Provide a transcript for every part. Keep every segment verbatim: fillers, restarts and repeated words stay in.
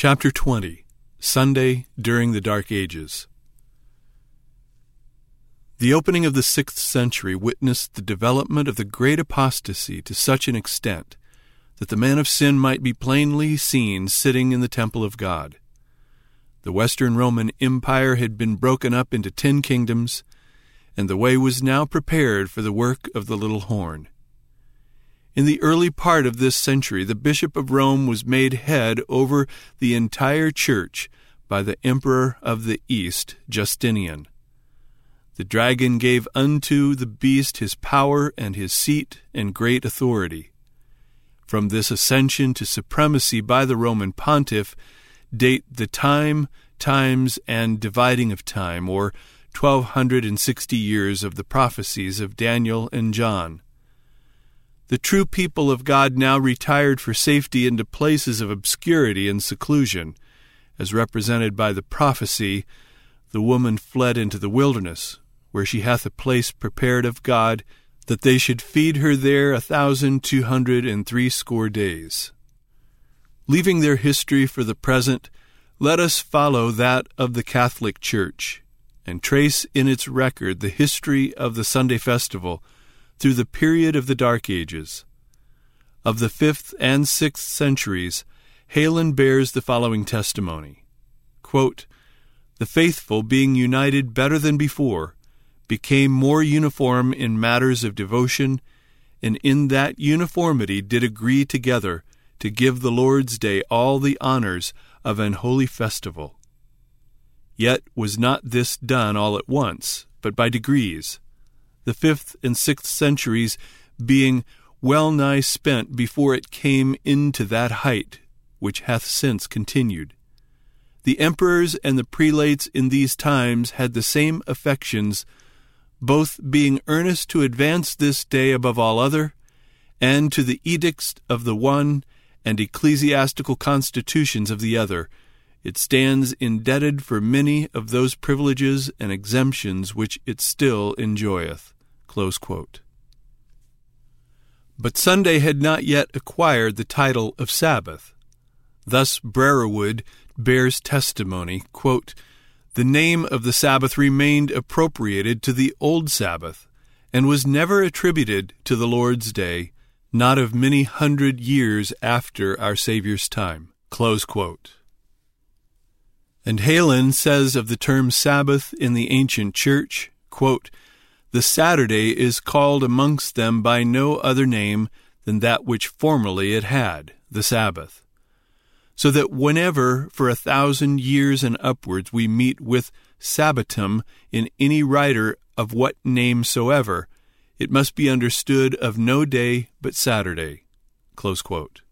Chapter twenty. Sunday during the Dark Ages. The opening of the sixth century witnessed the development of the great apostasy to such an extent that the man of sin might be plainly seen sitting in the temple of God. The Western Roman Empire had been broken up into ten kingdoms, and the way was now prepared for the work of the little horn. In the early part of this century, the Bishop of Rome was made head over the entire church by the Emperor of the East, Justinian. The dragon gave unto the beast his power and his seat and great authority. From this ascension to supremacy by the Roman pontiff date the time, times, and dividing of time, or twelve hundred and sixty years of the prophecies of Daniel and John. The true people of God now retired for safety into places of obscurity and seclusion, as represented by the prophecy, "The woman fled into the wilderness, where she hath a place prepared of God, that they should feed her there a thousand two hundred and threescore days." Leaving their history for the present, let us follow that of the Catholic Church, and trace in its record the history of the Sunday festival through the period of the Dark Ages. Of the fifth and sixth centuries, Heylin bears the following testimony. Quote, "The faithful, being united better than before, became more uniform in matters of devotion, and in that uniformity did agree together to give the Lord's Day all the honors of an holy festival. Yet was not this done all at once, but by degrees, the fifth and sixth centuries being well nigh spent before it came into that height which hath since continued. The emperors and the prelates in these times had the same affections, both being earnest to advance this day above all other, and to the edicts of the one and ecclesiastical constitutions of the other, it stands indebted for many of those privileges and exemptions which it still enjoyeth." Close quote. But Sunday had not yet acquired the title of Sabbath. Thus Brerewood bears testimony, quote, "The name of the Sabbath remained appropriated to the old Sabbath, and was never attributed to the Lord's Day, not of many hundred years after our Saviour's time." Close quote. And Heylin says of the term Sabbath in the ancient church, quote, "The Saturday is called amongst them by no other name than that which formerly it had, the Sabbath. So that whenever for a thousand years and upwards we meet with Sabbatum in any writer of what name soever, it must be understood of no day but Saturday." Close quote.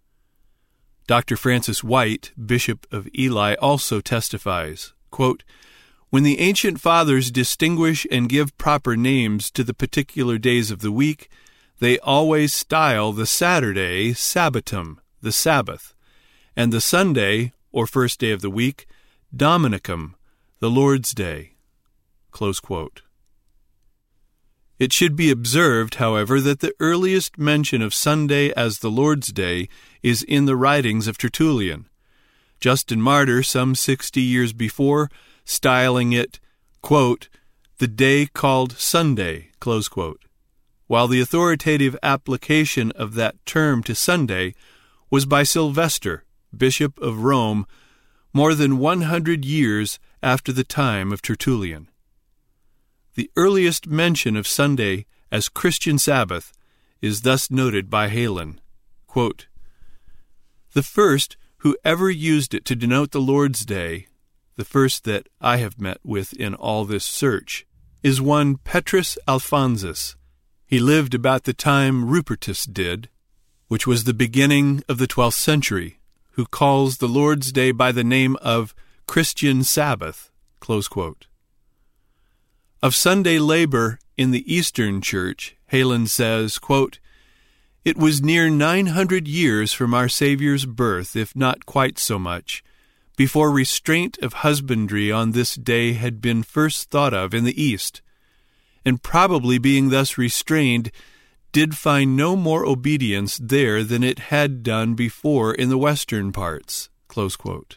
Doctor Francis White, Bishop of Ely, also testifies, quote, "When the ancient fathers distinguish and give proper names to the particular days of the week, they always style the Saturday Sabbatum, the Sabbath, and the Sunday, or first day of the week, Dominicum, the Lord's Day." Close quote. It should be observed, however, that the earliest mention of Sunday as the Lord's Day is in the writings of Tertullian. Justin Martyr, some sixty years before, styling it, quote, "the day called Sunday," close quote, while the authoritative application of that term to Sunday was by Sylvester, Bishop of Rome, more than one hundred years after the time of Tertullian. The earliest mention of Sunday as Christian Sabbath is thus noted by Heylin, quote, "The first who ever used it to denote the Lord's Day, the first that I have met with in all this search, is one Petrus Alphonsus. He lived about the time Rupertus did, which was the beginning of the twelfth century, who calls the Lord's Day by the name of Christian Sabbath." Close quote. Of Sunday labor in the Eastern Church, Heylin says, quote, "It was near nine hundred years from our Saviour's birth, if not quite so much, before restraint of husbandry on this day had been first thought of in the East, and probably being thus restrained, did find no more obedience there than it had done before in the western parts." Close quote.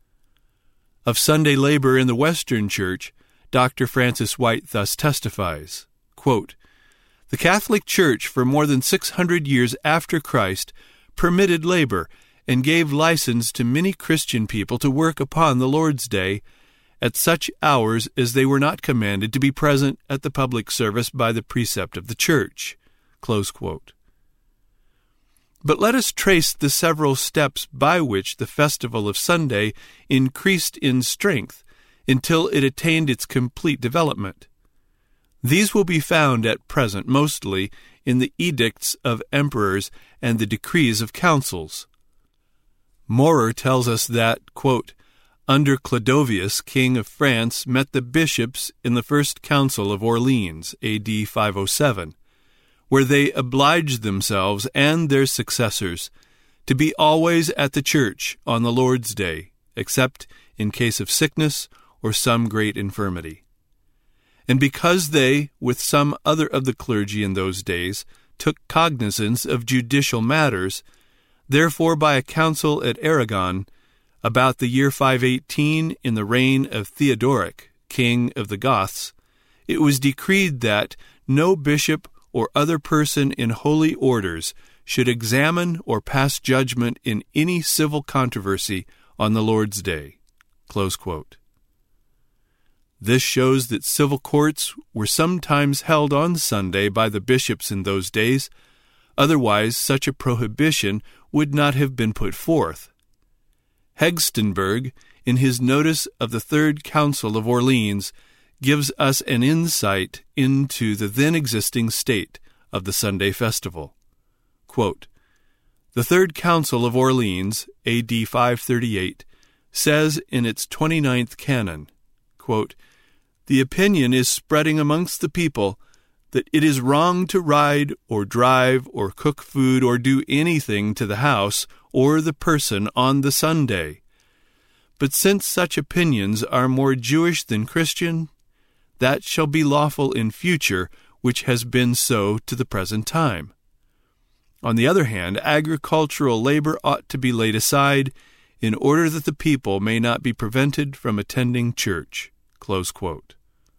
Of Sunday labor in the Western Church, Doctor Francis White thus testifies, quote, "The Catholic Church for more than six hundred years after Christ permitted labor and gave license to many Christian people to work upon the Lord's Day at such hours as they were not commanded to be present at the public service by the precept of the Church." Close quote. But let us trace the several steps by which the festival of Sunday increased in strength until it attained its complete development. These will be found at present mostly in the edicts of emperors and the decrees of councils. Maurer tells us that, quote, "Under Clodovius, king of France, met the bishops in the first council of Orleans, A D five oh seven, where they obliged themselves and their successors to be always at the church on the Lord's Day, except in case of sickness or some great infirmity. And because they, with some other of the clergy in those days, took cognizance of judicial matters, therefore by a council at Aragon, about the year five eighteen in the reign of Theodoric, king of the Goths, it was decreed that no bishop or other person in holy orders should examine or pass judgment in any civil controversy on the Lord's Day." Close quote. This shows that civil courts were sometimes held on Sunday by the bishops in those days, otherwise such a prohibition would not have been put forth. Hegstenberg, in his notice of the Third Council of Orleans, gives us an insight into the then existing state of the Sunday festival. Quote, "The Third Council of Orleans, A D five thirty-eight, says in its twenty-ninth canon, quote, 'The opinion is spreading amongst the people that it is wrong to ride or drive or cook food or do anything to the house or the person on the Sunday. But since such opinions are more Jewish than Christian, that shall be lawful in future, which has been so to the present time. On the other hand, agricultural labor ought to be laid aside in order that the people may not be prevented from attending church.'" Close quote.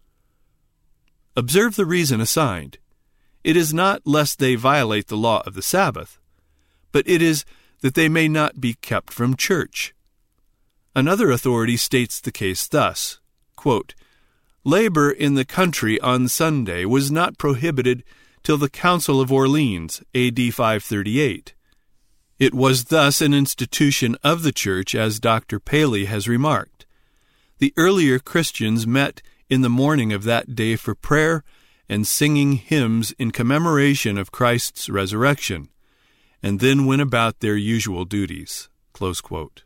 Observe the reason assigned. It is not lest they violate the law of the Sabbath, but it is that they may not be kept from church. Another authority states the case thus, quote, "Labor in the country on Sunday was not prohibited till the Council of Orleans, A D five thirty-eight. It was thus an institution of the Church, as Doctor Paley has remarked. The earlier Christians met in the morning of that day for prayer and singing hymns in commemoration of Christ's resurrection, and then went about their usual duties." Close quote.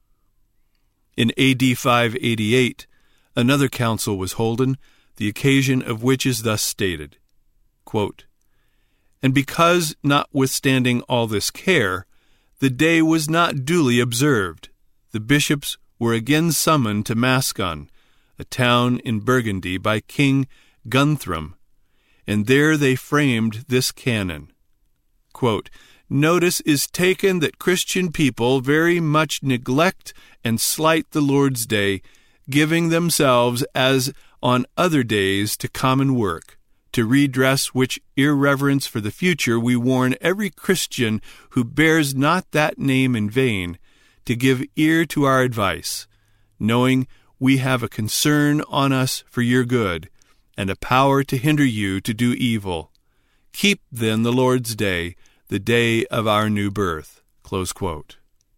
In A D five eighty-eight, another council was holden, the occasion of which is thus stated, quote, "And because, notwithstanding all this care, the day was not duly observed, the bishops were again summoned to Mascon, a town in Burgundy, by King Guthrum, and there they framed this canon. Quote, "Notice is taken that Christian people very much neglect and slight the Lord's Day, giving themselves, as on other days, to common work, to redress which irreverence for the future we warn every Christian who bears not that name in vain, to give ear to our advice, knowing we have a concern on us for your good, and a power to hinder you to do evil. Keep then the Lord's Day, the day of our new birth." Close quote.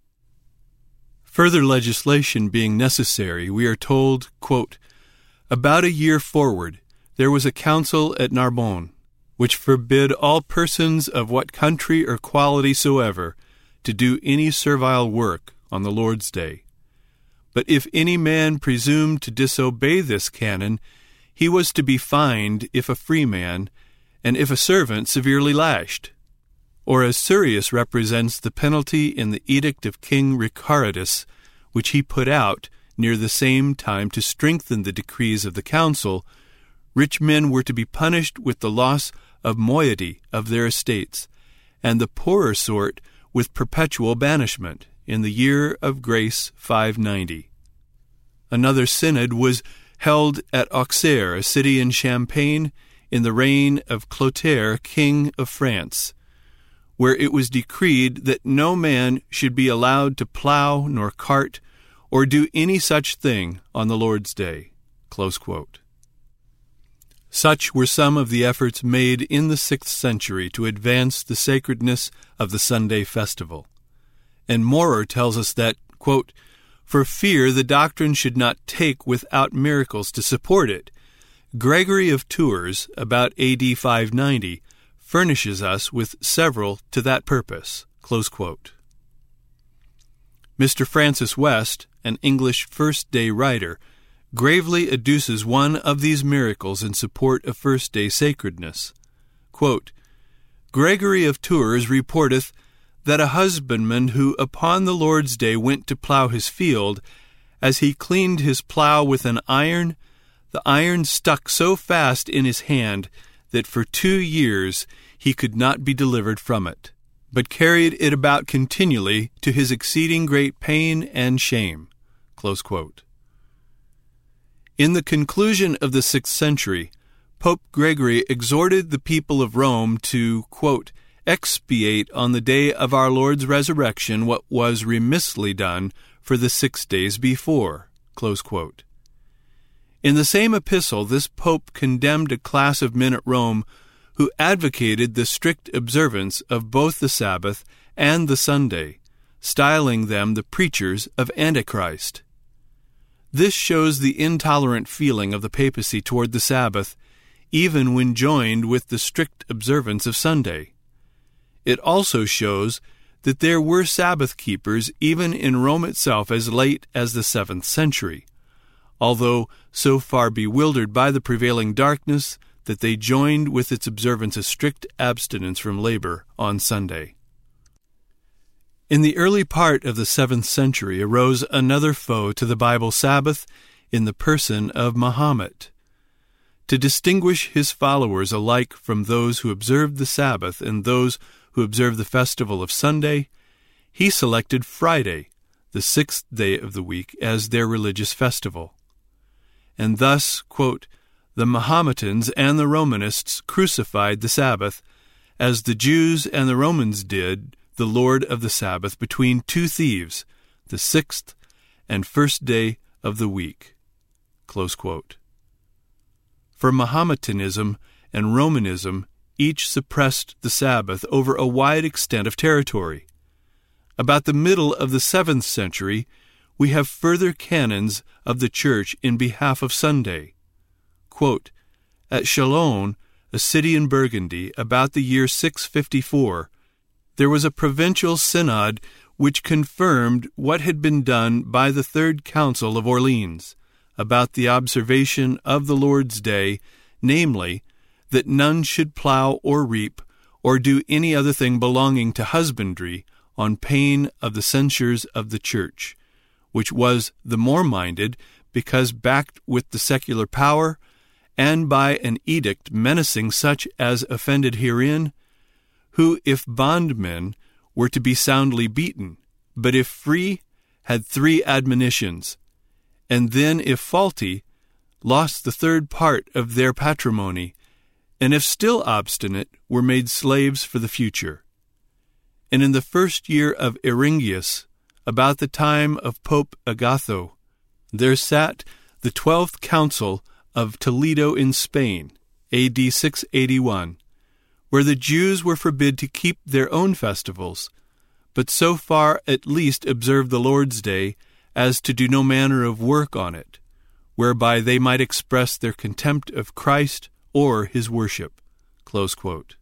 Further legislation being necessary, we are told, quote, "About a year forward, there was a council at Narbonne, which forbid all persons of what country or quality soever to do any servile work on the Lord's Day. But if any man presumed to disobey this canon, he was to be fined if a free man, and if a servant severely lashed. Or as Surius represents the penalty in the edict of King Ricardus, which he put out near the same time to strengthen the decrees of the council, rich men were to be punished with the loss of moiety of their estates, and the poorer sort with perpetual banishment, in the year of grace five ninety. Another synod was held at Auxerre, a city in Champagne, in the reign of Clotaire, king of France, where it was decreed that no man should be allowed to plow nor cart or do any such thing on the Lord's Day. Close quote. Such were some of the efforts made in the sixth century to advance the sacredness of the Sunday festival. And Maurer tells us that, quote, for fear the doctrine should not take without miracles to support it, Gregory of Tours, about A D five ninety, furnishes us with several to that purpose. Close quote. Mister Francis West, an English first-day writer, gravely adduces one of these miracles in support of first-day sacredness. Quote, Gregory of Tours reporteth that a husbandman who upon the Lord's day went to plough his field, as he cleaned his plough with an iron, the iron stuck so fast in his hand that for two years he could not be delivered from it, but carried it about continually to his exceeding great pain and shame. Close quote. In the conclusion of the sixth century, Pope Gregory exhorted the people of Rome to, quote, expiate on the day of our Lord's resurrection what was remissly done for the six days before. Close quote. In the same epistle, this pope condemned a class of men at Rome who advocated the strict observance of both the Sabbath and the Sunday, styling them the preachers of Antichrist. This shows the intolerant feeling of the papacy toward the Sabbath, even when joined with the strict observance of Sunday. It also shows that there were Sabbath keepers even in Rome itself as late as the seventh century, although so far bewildered by the prevailing darkness that they joined with its observance a strict abstinence from labor on Sunday. In the early part of the seventh century arose another foe to the Bible Sabbath in the person of Mahomet. To distinguish his followers alike from those who observed the Sabbath and those who observed the festival of Sunday, he selected Friday, the sixth day of the week, as their religious festival. And thus, quote, the Mahometans and the Romanists crucified the Sabbath, as the Jews and the Romans did the Lord of the Sabbath between two thieves, the sixth and first day of the week. Close quote. For Mahometanism and Romanism each suppressed the Sabbath over a wide extent of territory. About the middle of the seventh century, we have further canons of the Church in behalf of Sunday. Quote, at Chalon, a city in Burgundy, about the year six fifty-four, there was a provincial synod which confirmed what had been done by the Third Council of Orleans about the observation of the Lord's Day, namely, that none should plow or reap or do any other thing belonging to husbandry on pain of the censures of the Church, which was the more minded because backed with the secular power and by an edict menacing such as offended herein, who, if bondmen, were to be soundly beaten, but if free, had three admonitions, and then, if faulty, lost the third part of their patrimony, and if still obstinate, were made slaves for the future. And in the first year of Iringius, about the time of Pope Agatho, there sat the twelfth council of Toledo in Spain, A D six eighty-one, where the Jews were forbid to keep their own festivals, but so far at least observe the Lord's Day as to do no manner of work on it, whereby they might express their contempt of Christ or his worship. Close quote.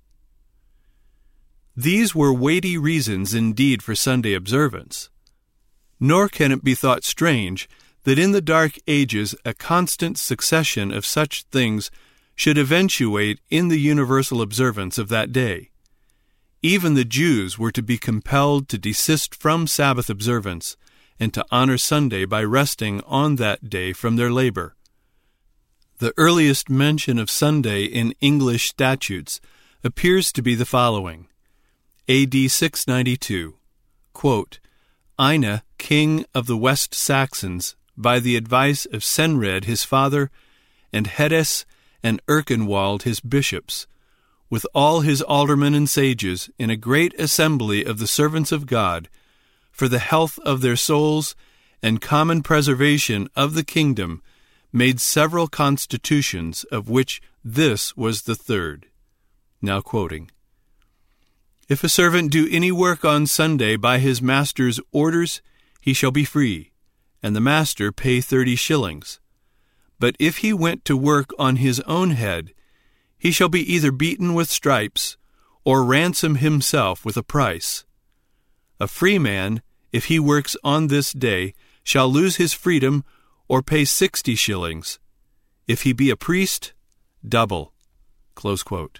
These were weighty reasons indeed for Sunday observance. Nor can it be thought strange that in the Dark Ages a constant succession of such things should eventuate in the universal observance of that day. Even the Jews were to be compelled to desist from Sabbath observance and to honor Sunday by resting on that day from their labor. The earliest mention of Sunday in English statutes appears to be the following. A D six ninety-two, quote, Ina, king of the West Saxons, by the advice of Senred his father, and Hedes and Erkenwald his bishops, with all his aldermen and sages, in a great assembly of the servants of God, for the health of their souls and common preservation of the kingdom, made several constitutions, of which this was the third. Now quoting. If a servant do any work on Sunday by his master's orders, he shall be free, and the master pay thirty shillings. But if he went to work on his own head, he shall be either beaten with stripes, or ransom himself with a price. A free man, if he works on this day, shall lose his freedom, or pay sixty shillings. If he be a priest, double. Close quote.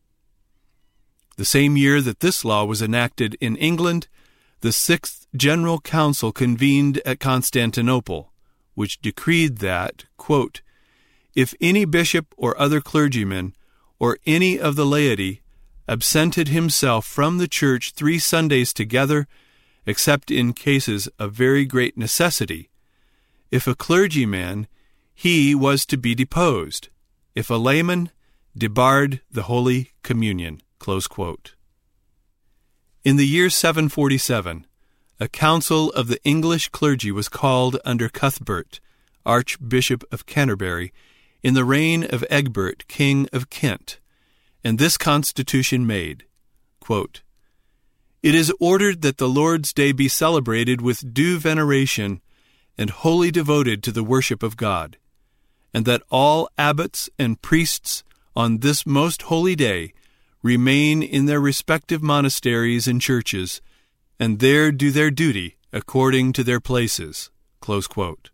The same year that this law was enacted in England, the Sixth General Council convened at Constantinople, which decreed that, quote, if any bishop or other clergyman, or any of the laity, absented himself from the church three Sundays together, except in cases of very great necessity, if a clergyman, he was to be deposed. If a layman, debarred the Holy Communion. Close quote. In the year seven forty-seven, a council of the English clergy was called under Cuthbert, Archbishop of Canterbury, in the reign of Egbert, King of Kent, and this constitution made, quote, it is ordered that the Lord's Day be celebrated with due veneration and wholly devoted to the worship of God, and that all abbots and priests on this most holy day remain in their respective monasteries and churches, and there do their duty according to their places. Close quote.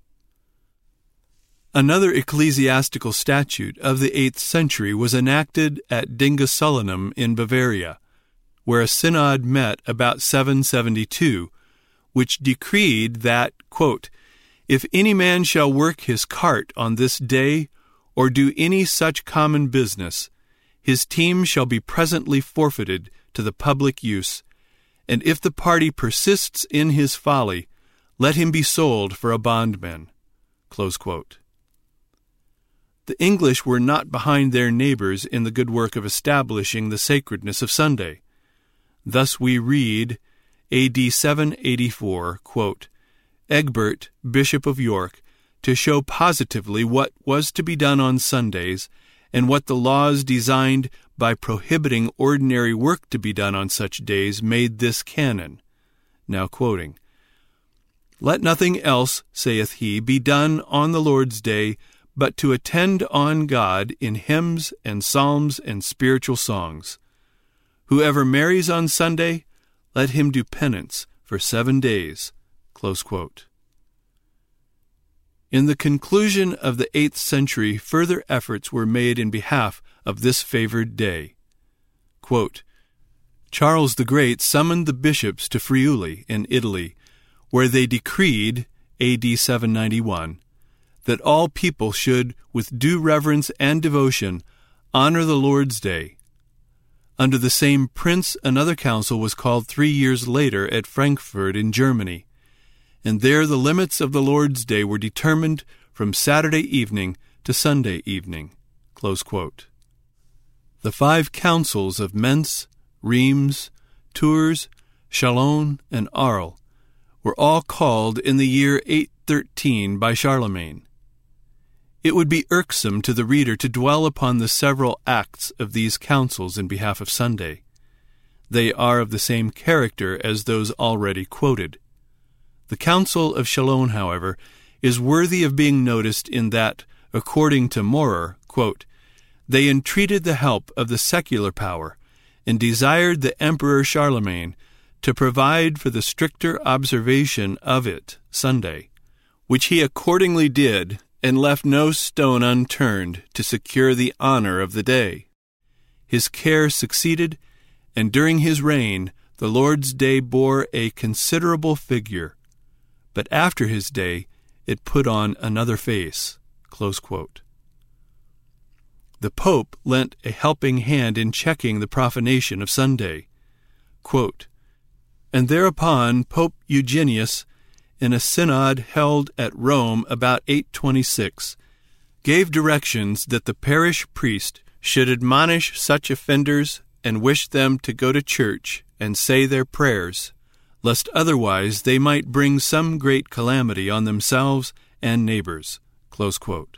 Another ecclesiastical statute of the eighth century was enacted at Dingusalinum in Bavaria, where a synod met about seven seventy-two, which decreed that, quote, if any man shall work his cart on this day, or do any such common business, his team shall be presently forfeited to the public use, and if the party persists in his folly, let him be sold for a bondman. Close quote. The English were not behind their neighbors in the good work of establishing the sacredness of Sunday. Thus we read, A D seven eighty-four, quote, Egbert, Bishop of York, to show positively what was to be done on Sundays, and what the laws designed by prohibiting ordinary work to be done on such days made this canon. Now quoting, let nothing else, saith he, be done on the Lord's day, but to attend on God in hymns and psalms and spiritual songs. Whoever marries on Sunday, let him do penance for seven days. Close quote. In the conclusion of the eighth century, further efforts were made in behalf of this favored day. Quote, Charles the Great summoned the bishops to Friuli in Italy, where they decreed, A D seven ninety-one, that all people should, with due reverence and devotion, honor the Lord's Day. Under the same prince, another council was called three years later at Frankfurt in Germany, and there the limits of the Lord's Day were determined from Saturday evening to Sunday evening. Close quote. The five councils of Mentz, Reims, Tours, Chalon, and Arles were all called in the year eight thirteen by Charlemagne. It would be irksome to the reader to dwell upon the several acts of these councils in behalf of Sunday. They are of the same character as those already quoted. The Council of Chalon, however, is worthy of being noticed in that, according to Maurer, quote, they entreated the help of the secular power, and desired the Emperor Charlemagne to provide for the stricter observation of it, Sunday, which he accordingly did, and left no stone unturned to secure the honor of the day. His care succeeded, and during his reign the Lord's Day bore a considerable figure, but after his day it put on another face. Close quote. The Pope lent a helping hand in checking the profanation of Sunday. Quote, And thereupon Pope Eugenius, in a synod held at Rome about eight twenty-six, gave directions that the parish priest should admonish such offenders and wish them to go to church and say their prayers, lest otherwise they might bring some great calamity on themselves and neighbors." Close quote.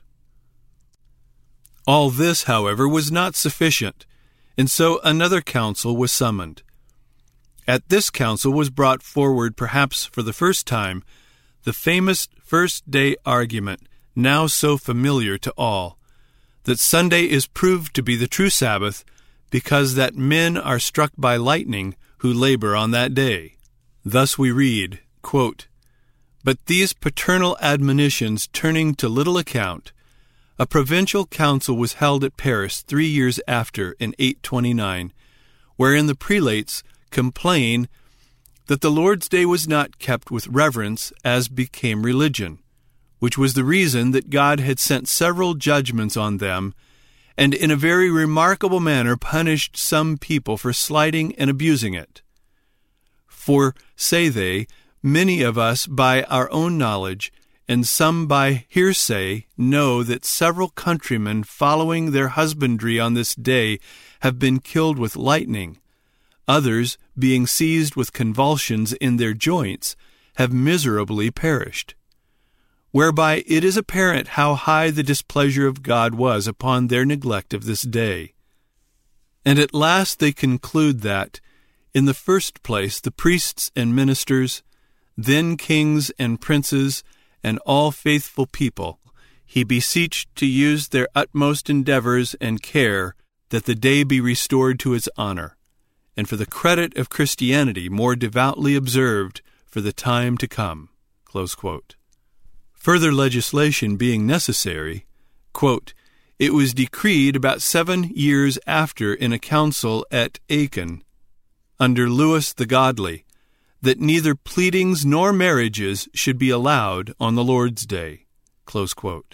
All this, however, was not sufficient, and so another council was summoned. At this council was brought forward, perhaps for the first time, the famous first-day argument, now so familiar to all, that Sunday is proved to be the true Sabbath because that men are struck by lightning who labor on that day. Thus we read, quote, "But these paternal admonitions turning to little account, a provincial council was held at Paris three years after, in eight twenty-nine, wherein the prelates complain that the Lord's Day was not kept with reverence as became religion, which was the reason that God had sent several judgments on them, and in a very remarkable manner punished some people for slighting and abusing it. For, say they, many of us by our own knowledge, and some by hearsay, know that several countrymen following their husbandry on this day have been killed with lightning. Others, being seized with convulsions in their joints, have miserably perished. Whereby it is apparent how high the displeasure of God was upon their neglect of this day. And at last they conclude that, in the first place, the priests and ministers, then kings and princes, and all faithful people, he beseeched to use their utmost endeavors and care that the day be restored to its honor, and for the credit of Christianity more devoutly observed for the time to come." Close quote. Further legislation being necessary, quote, "it was decreed about seven years after in a council at Aachen, under Louis the Godly, that neither pleadings nor marriages should be allowed on the Lord's Day." Close quote.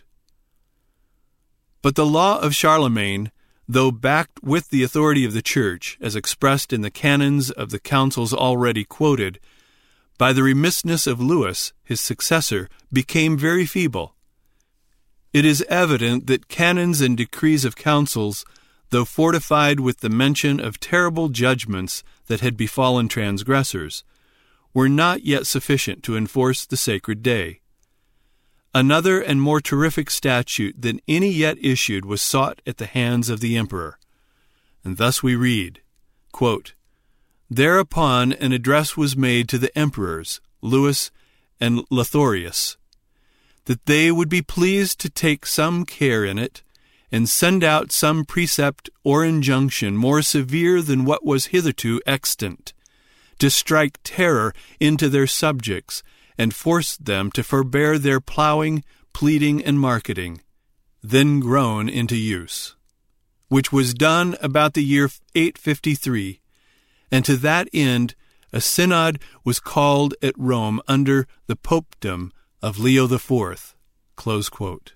But the law of Charlemagne, though backed with the authority of the Church, as expressed in the canons of the councils already quoted, by the remissness of Louis, his successor, became very feeble. It is evident that canons and decrees of councils, though fortified with the mention of terrible judgments that had befallen transgressors, were not yet sufficient to enforce the sacred day. Another and more terrific statute than any yet issued was sought at the hands of the emperor. And thus we read, quote, "Thereupon an address was made to the emperors, Louis and Lotharius, that they would be pleased to take some care in it, and send out some precept or injunction more severe than what was hitherto extant, to strike terror into their subjects, and force them to forbear their ploughing, pleading, and marketing, then grown into use, which was done about the year eight fifty-three, and to that end a synod was called at Rome under the popedom of Leo the Fourth." Close quote.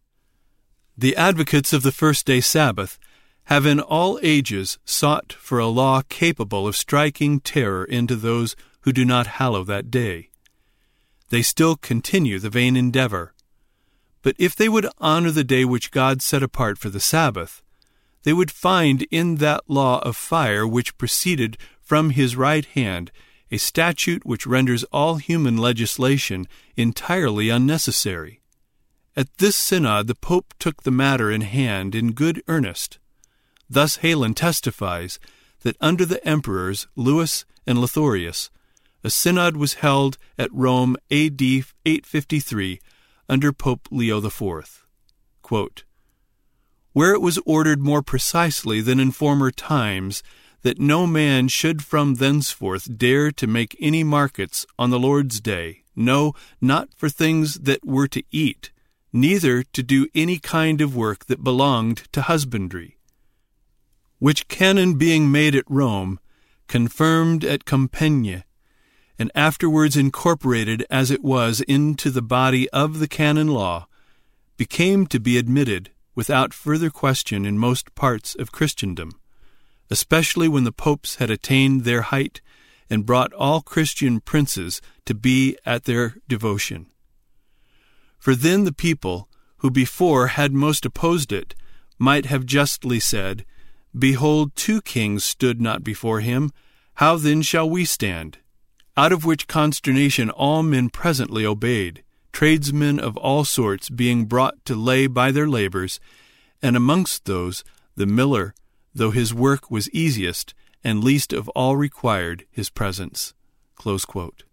The advocates of the first-day Sabbath have in all ages sought for a law capable of striking terror into those who do not hallow that day. They still continue the vain endeavor. But if they would honor the day which God set apart for the Sabbath, they would find in that law of fire which proceeded from his right hand a statute which renders all human legislation entirely unnecessary. At this synod the Pope took the matter in hand in good earnest. Thus Heylin testifies that under the emperors Louis and Lotharius, a synod was held at Rome A D eight fifty-three under Pope Leo the Fourth. Quote, "Where it was ordered more precisely than in former times that no man should from thenceforth dare to make any markets on the Lord's Day, no, not for things that were to eat, neither to do any kind of work that belonged to husbandry. Which canon being made at Rome, confirmed at Compiègne, and afterwards incorporated as it was into the body of the canon law, became to be admitted without further question in most parts of Christendom, especially when the popes had attained their height and brought all Christian princes to be at their devotion. For then the people, who before had most opposed it, might have justly said, Behold, two kings stood not before him, how then shall we stand? Out of which consternation all men presently obeyed, tradesmen of all sorts being brought to lay by their labors, and amongst those the miller, though his work was easiest, and least of all required his presence. Close quote.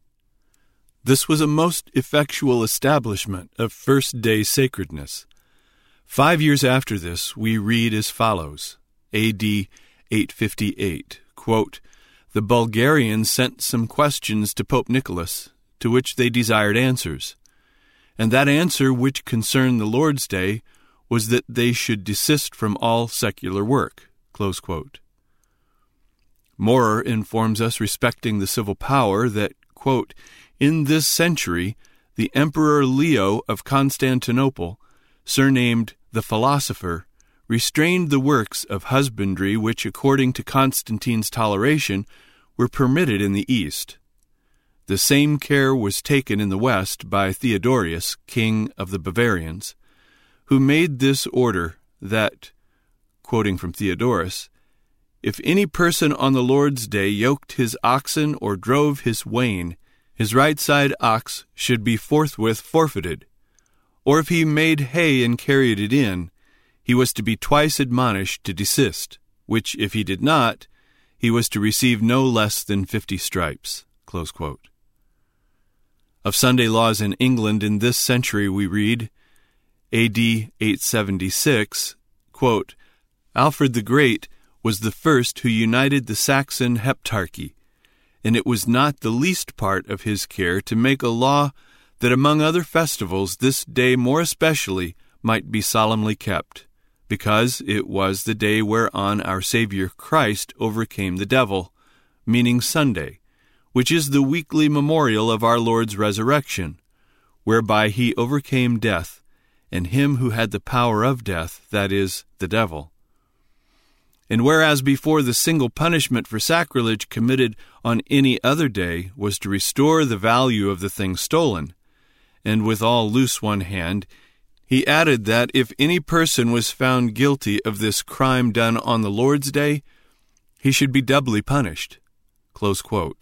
This was a most effectual establishment of first-day sacredness. Five years after this, we read as follows, A D eight fifty-eight, quote, The Bulgarians sent some questions to Pope Nicholas, to which they desired answers. And that answer which concerned the Lord's Day was that they should desist from all secular work. Close quote. Maurer informs us respecting the civil power that, quote, In this century, the Emperor Leo of Constantinople, surnamed the Philosopher, restrained the works of husbandry which, according to Constantine's toleration, were permitted in the East. The same care was taken in the West by Theodorius, king of the Bavarians, who made this order that, quoting from Theodorus, If any person on the Lord's day yoked his oxen or drove his wain, his right side ox should be forthwith forfeited. Or if he made hay and carried it in, he was to be twice admonished to desist, which, if he did not, he was to receive no less than fifty stripes. Close quote. Of Sunday laws in England in this century we read, A D eight seventy-six, quote, Alfred the Great was the first who united the Saxon heptarchy, and it was not the least part of his care to make a law that among other festivals this day more especially might be solemnly kept, because it was the day whereon our Savior Christ overcame the devil, meaning Sunday, which is the weekly memorial of our Lord's resurrection, whereby he overcame death, and him who had the power of death, that is, the devil. And whereas before the single punishment for sacrilege committed on any other day was to restore the value of the thing stolen, and withal loose one hand, he added that if any person was found guilty of this crime done on the Lord's day, he should be doubly punished. Close quote.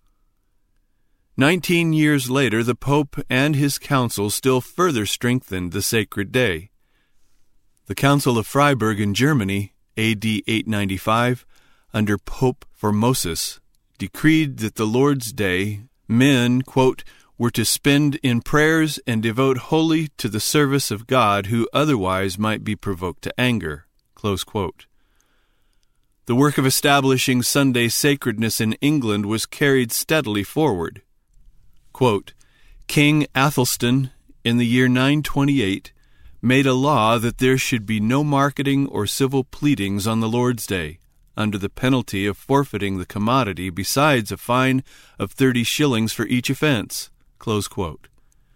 Nineteen years later, the Pope and his council still further strengthened the sacred day. The Council of Freiburg in Germany, A D eight ninety-five, under Pope Formosus, decreed that the Lord's Day men, quote, were to spend in prayers and devote wholly to the service of God who otherwise might be provoked to anger. Close quote. The work of establishing Sunday sacredness in England was carried steadily forward. Quote, King Athelstan, in the year nine twenty-eight, made a law that there should be no marketing or civil pleadings on the Lord's Day, under the penalty of forfeiting the commodity besides a fine of thirty shillings for each offense. Close quote.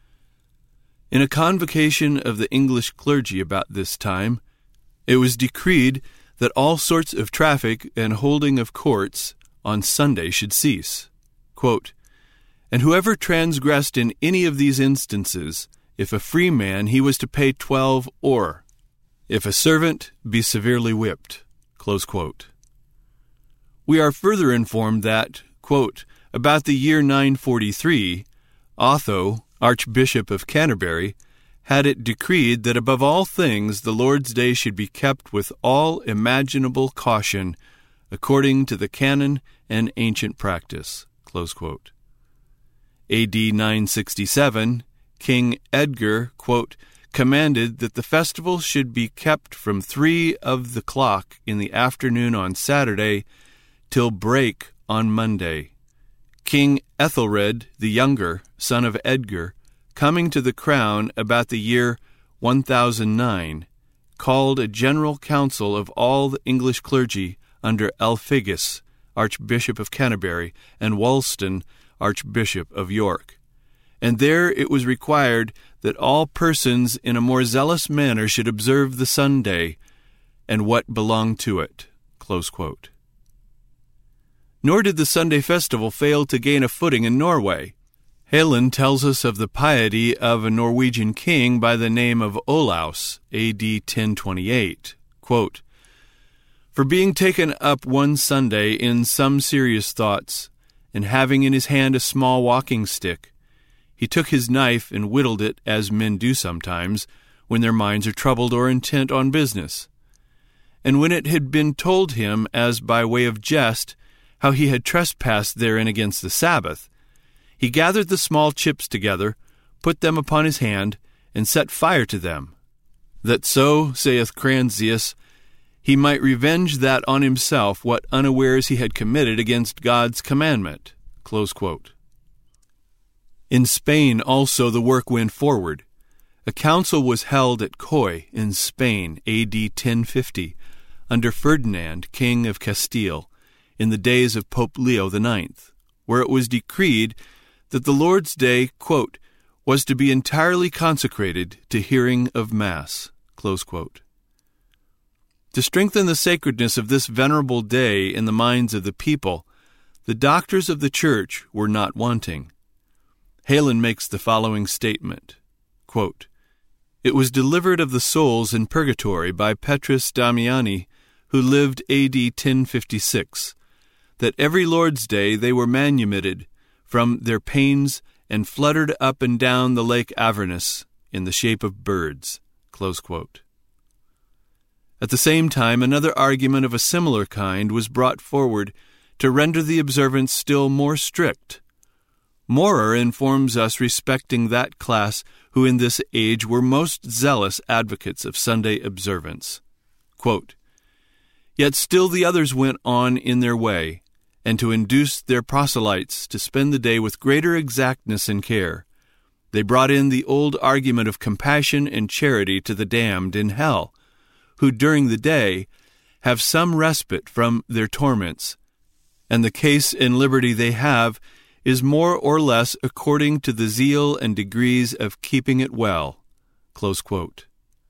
In a convocation of the English clergy about this time, it was decreed that all sorts of traffic and holding of courts on Sunday should cease. Quote, And whoever transgressed in any of these instances, if a free man, he was to pay twelve or, if a servant, be severely whipped. Close quote. We are further informed that, quote, about the year nine forty-three, Otho, Archbishop of Canterbury, had it decreed that above all things the Lord's Day should be kept with all imaginable caution, according to the canon and ancient practice. Close quote. A D nine sixty-seven, King Edgar, quote, commanded that the festival should be kept from three of the clock in the afternoon on Saturday till break on Monday. King Ethelred the Younger, son of Edgar, coming to the crown about the year one thousand nine, called a general council of all the English clergy under Elphigus, Archbishop of Canterbury, and Wulstan, Archbishop of York. And there it was required that all persons in a more zealous manner should observe the Sunday, and what belonged to it. Close quote. Nor did the Sunday festival fail to gain a footing in Norway. Heylin tells us of the piety of a Norwegian king by the name of Olaus, A D ten twenty-eight. Quote, "For being taken up one Sunday in some serious thoughts, and having in his hand a small walking stick, he took his knife and whittled it, as men do sometimes, when their minds are troubled or intent on business. And when it had been told him, as by way of jest, how he had trespassed therein against the Sabbath, he gathered the small chips together, put them upon his hand, and set fire to them, that so, saith Cranzius, he might revenge that on himself what unawares he had committed against God's commandment." Close quote. In Spain also the work went forward. A council was held at Coy in Spain, A D ten fifty, under Ferdinand, King of Castile, in the days of Pope Leo the Ninth, where it was decreed that the Lord's Day, quote, was to be entirely consecrated to hearing of Mass. Close quote. To strengthen the sacredness of this venerable day in the minds of the people, the doctors of the Church were not wanting. Heylin makes the following statement, quote, "It was delivered of the souls in purgatory by Petrus Damiani, who lived A D ten fifty-six, that every Lord's Day they were manumitted from their pains and fluttered up and down the Lake Avernus in the shape of birds." Close quote. At the same time, another argument of a similar kind was brought forward to render the observance still more strict. Maurer informs us respecting that class who in this age were most zealous advocates of Sunday observance. Quote, "Yet still the others went on in their way, and to induce their proselytes to spend the day with greater exactness and care, they brought in the old argument of compassion and charity to the damned in hell, who during the day have some respite from their torments, and the case and liberty they have is more or less according to the zeal and degrees of keeping it well." Close quote.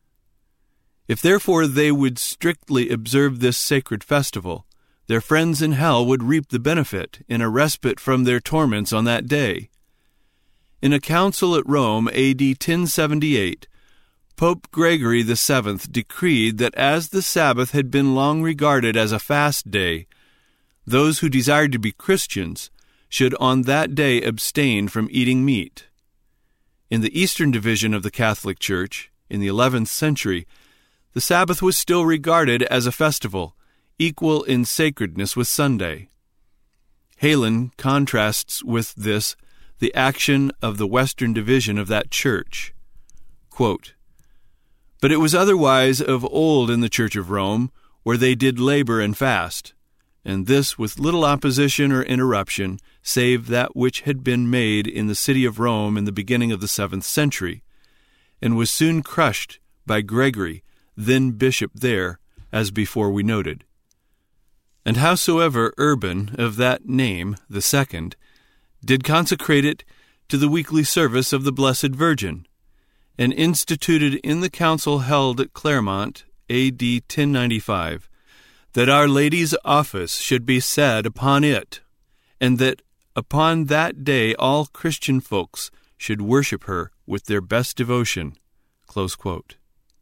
If therefore they would strictly observe this sacred festival, their friends in hell would reap the benefit in a respite from their torments on that day. In a council at Rome, A D ten seventy-eight, Pope Gregory the Seventh decreed that as the Sabbath had been long regarded as a fast day, those who desired to be Christians should on that day abstain from eating meat. In the Eastern Division of the Catholic Church, in the eleventh century, the Sabbath was still regarded as a festival, equal in sacredness with Sunday. Heylin contrasts with this the action of the Western Division of that church. Quote, "But it was otherwise of old in the Church of Rome, where they did labor and fast, and this with little opposition or interruption, save that which had been made in the city of Rome in the beginning of the seventh century, and was soon crushed by Gregory, then bishop there, as before we noted. And howsoever Urban of that name, the second, did consecrate it to the weekly service of the Blessed Virgin, and instituted in the council held at Clermont, A D ten ninety-five, that Our Lady's office should be said upon it, and that upon that day all Christian folks should worship her with their best devotion." Close quote.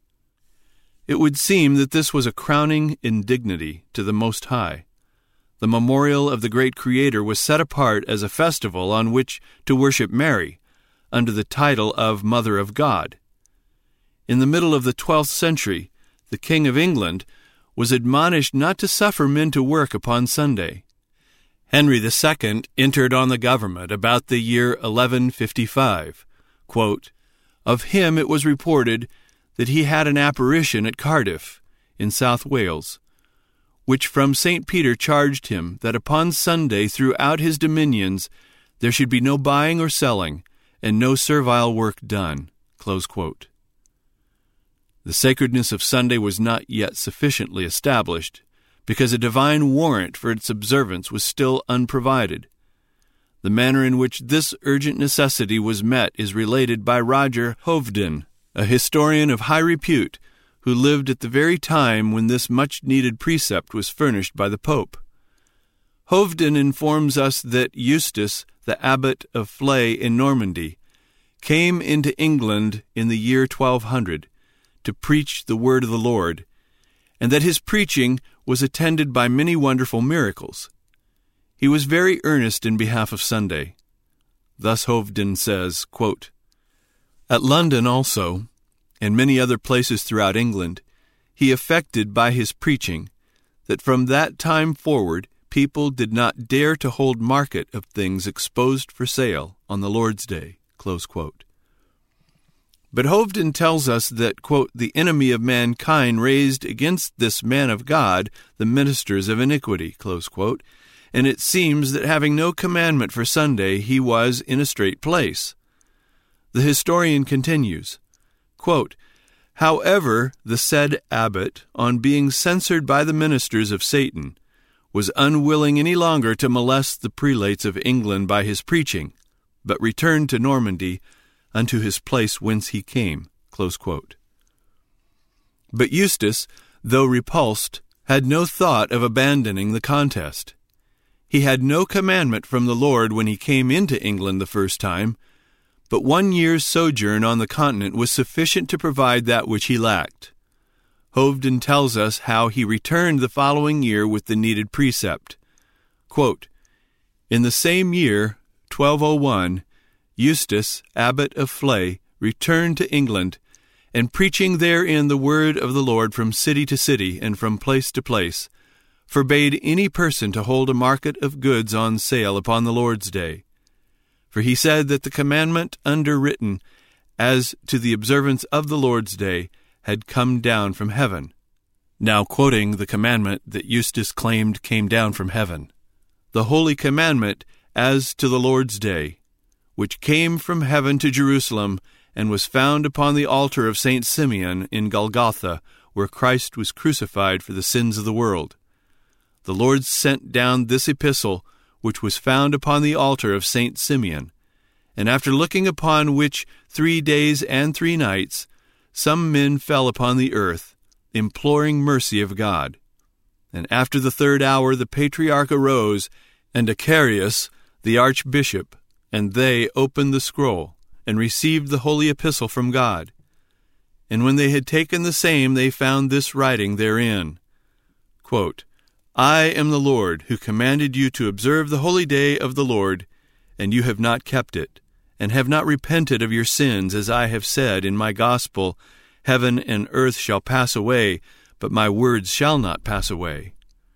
It would seem that this was a crowning indignity to the Most High. The memorial of the great Creator was set apart as a festival on which to worship Mary, under the title of Mother of God. In the middle of the twelfth century, the King of England was admonished not to suffer men to work upon Sunday. Henry the Second entered on the government about the year eleven fifty-five. Quote, "Of him it was reported that he had an apparition at Cardiff, in South Wales, which from Saint Peter charged him that upon Sunday throughout his dominions there should be no buying or selling, and no servile work done." Close quote. The sacredness of Sunday was not yet sufficiently established, because a divine warrant for its observance was still unprovided. The manner in which this urgent necessity was met is related by Roger Hoveden, a historian of high repute, who lived at the very time when this much-needed precept was furnished by the Pope. Hoveden informs us that Eustace, the abbot of Flay in Normandy, came into England in the year twelve hundred to preach the word of the Lord, and that his preaching was attended by many wonderful miracles. He was very earnest in behalf of Sunday. Thus Hoveden says, quote, "At London also, and many other places throughout England, he effected by his preaching that from that time forward people did not dare to hold market of things exposed for sale on the Lord's day." Close quote. But Hoveden tells us that, quote, "the enemy of mankind raised against this man of God the ministers of iniquity," close quote, and it seems that having no commandment for Sunday, he was in a strait place. The historian continues, quote, "However, the said abbot, on being censured by the ministers of Satan, was unwilling any longer to molest the prelates of England by his preaching, but returned to Normandy unto his place whence he came." Close quote. But Eustace, though repulsed, had no thought of abandoning the contest. He had no commandment from the Lord when he came into England the first time, but one year's sojourn on the continent was sufficient to provide that which he lacked. Hoveden tells us how he returned the following year with the needed precept. Quote, "In the same year, twelve oh one, Eustace, abbot of Flay, returned to England, and preaching therein the word of the Lord from city to city and from place to place, forbade any person to hold a market of goods on sale upon the Lord's day. For he said that the commandment underwritten as to the observance of the Lord's day had come down from heaven." Now quoting the commandment that Eustace claimed came down from heaven. "The holy commandment as to the Lord's day, which came from heaven to Jerusalem, and was found upon the altar of Saint Simeon in Golgotha, where Christ was crucified for the sins of the world. The Lord sent down this epistle, which was found upon the altar of Saint Simeon, and after looking upon which three days and three nights, some men fell upon the earth, imploring mercy of God. And after the third hour the patriarch arose, and Acharius, the archbishop, and they opened the scroll, and received the holy epistle from God. And when they had taken the same, they found this writing therein, quote, I am the Lord, who commanded you to observe the holy day of the Lord, and you have not kept it, and have not repented of your sins, as I have said in my gospel, heaven and earth shall pass away, but my words shall not pass away.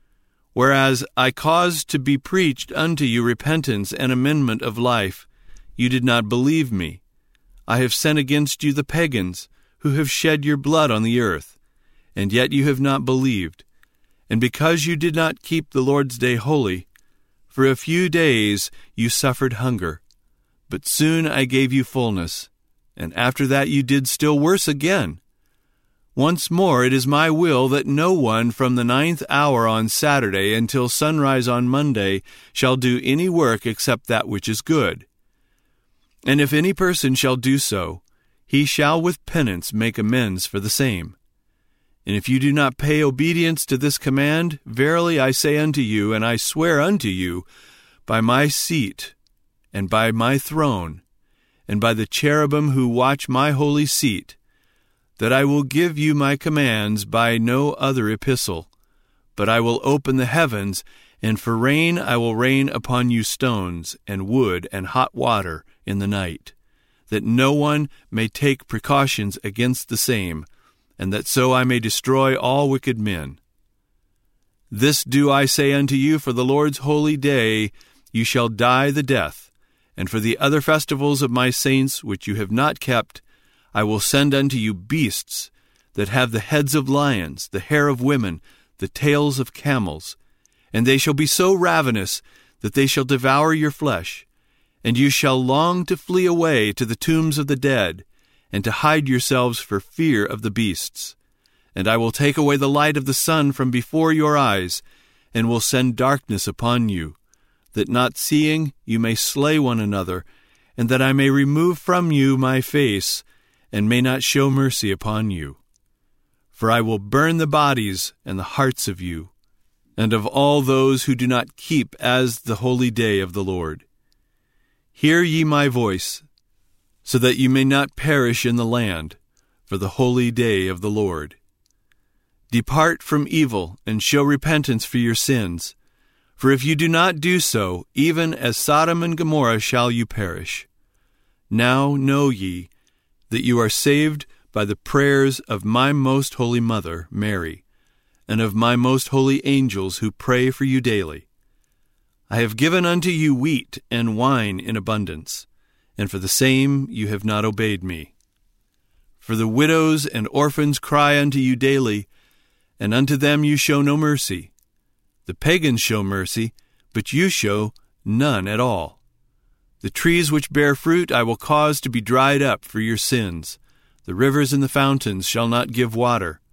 Whereas I caused to be preached unto you repentance and amendment of life, you did not believe me. I have sent against you the pagans, who have shed your blood on the earth, and yet you have not believed. And because you did not keep the Lord's day holy, for a few days you suffered hunger. But soon I gave you fullness, and after that you did still worse again. Once more it is my will that no one from the ninth hour on Saturday until sunrise on Monday shall do any work except that which is good. And if any person shall do so, he shall with penance make amends for the same. And if you do not pay obedience to this command, verily I say unto you, and I swear unto you, by my seat, and by my throne, and by the cherubim who watch my holy seat, that I will give you my commands by no other epistle, but I will open the heavens, and for rain I will rain upon you stones, and wood, and hot water in the night, that no one may take precautions against the same, and that so I may destroy all wicked men. This do I say unto you, for the Lord's holy day you shall die the death, and for the other festivals of my saints which you have not kept, I will send unto you beasts that have the heads of lions, the hair of women, the tails of camels, and they shall be so ravenous that they shall devour your flesh, and you shall long to flee away to the tombs of the dead, and to hide yourselves for fear of the beasts. And I will take away the light of the sun from before your eyes, and will send darkness upon you, that not seeing you may slay one another, and that I may remove from you my face, and may not show mercy upon you. For I will burn the bodies and the hearts of you, and of all those who do not keep as the holy day of the Lord. Hear ye my voice, so that you may not perish in the land, for the holy day of the Lord. Depart from evil, and show repentance for your sins, for if you do not do so, even as Sodom and Gomorrah shall you perish. Now know ye that you are saved by the prayers of my most holy mother, Mary, and of my most holy angels who pray for you daily. I have given unto you wheat and wine in abundance, and for the same you have not obeyed me. For the widows and orphans cry unto you daily, and unto them you show no mercy. The pagans show mercy, but you show none at all. The trees which bear fruit I will cause to be dried up for your sins. The rivers and the fountains shall not give water.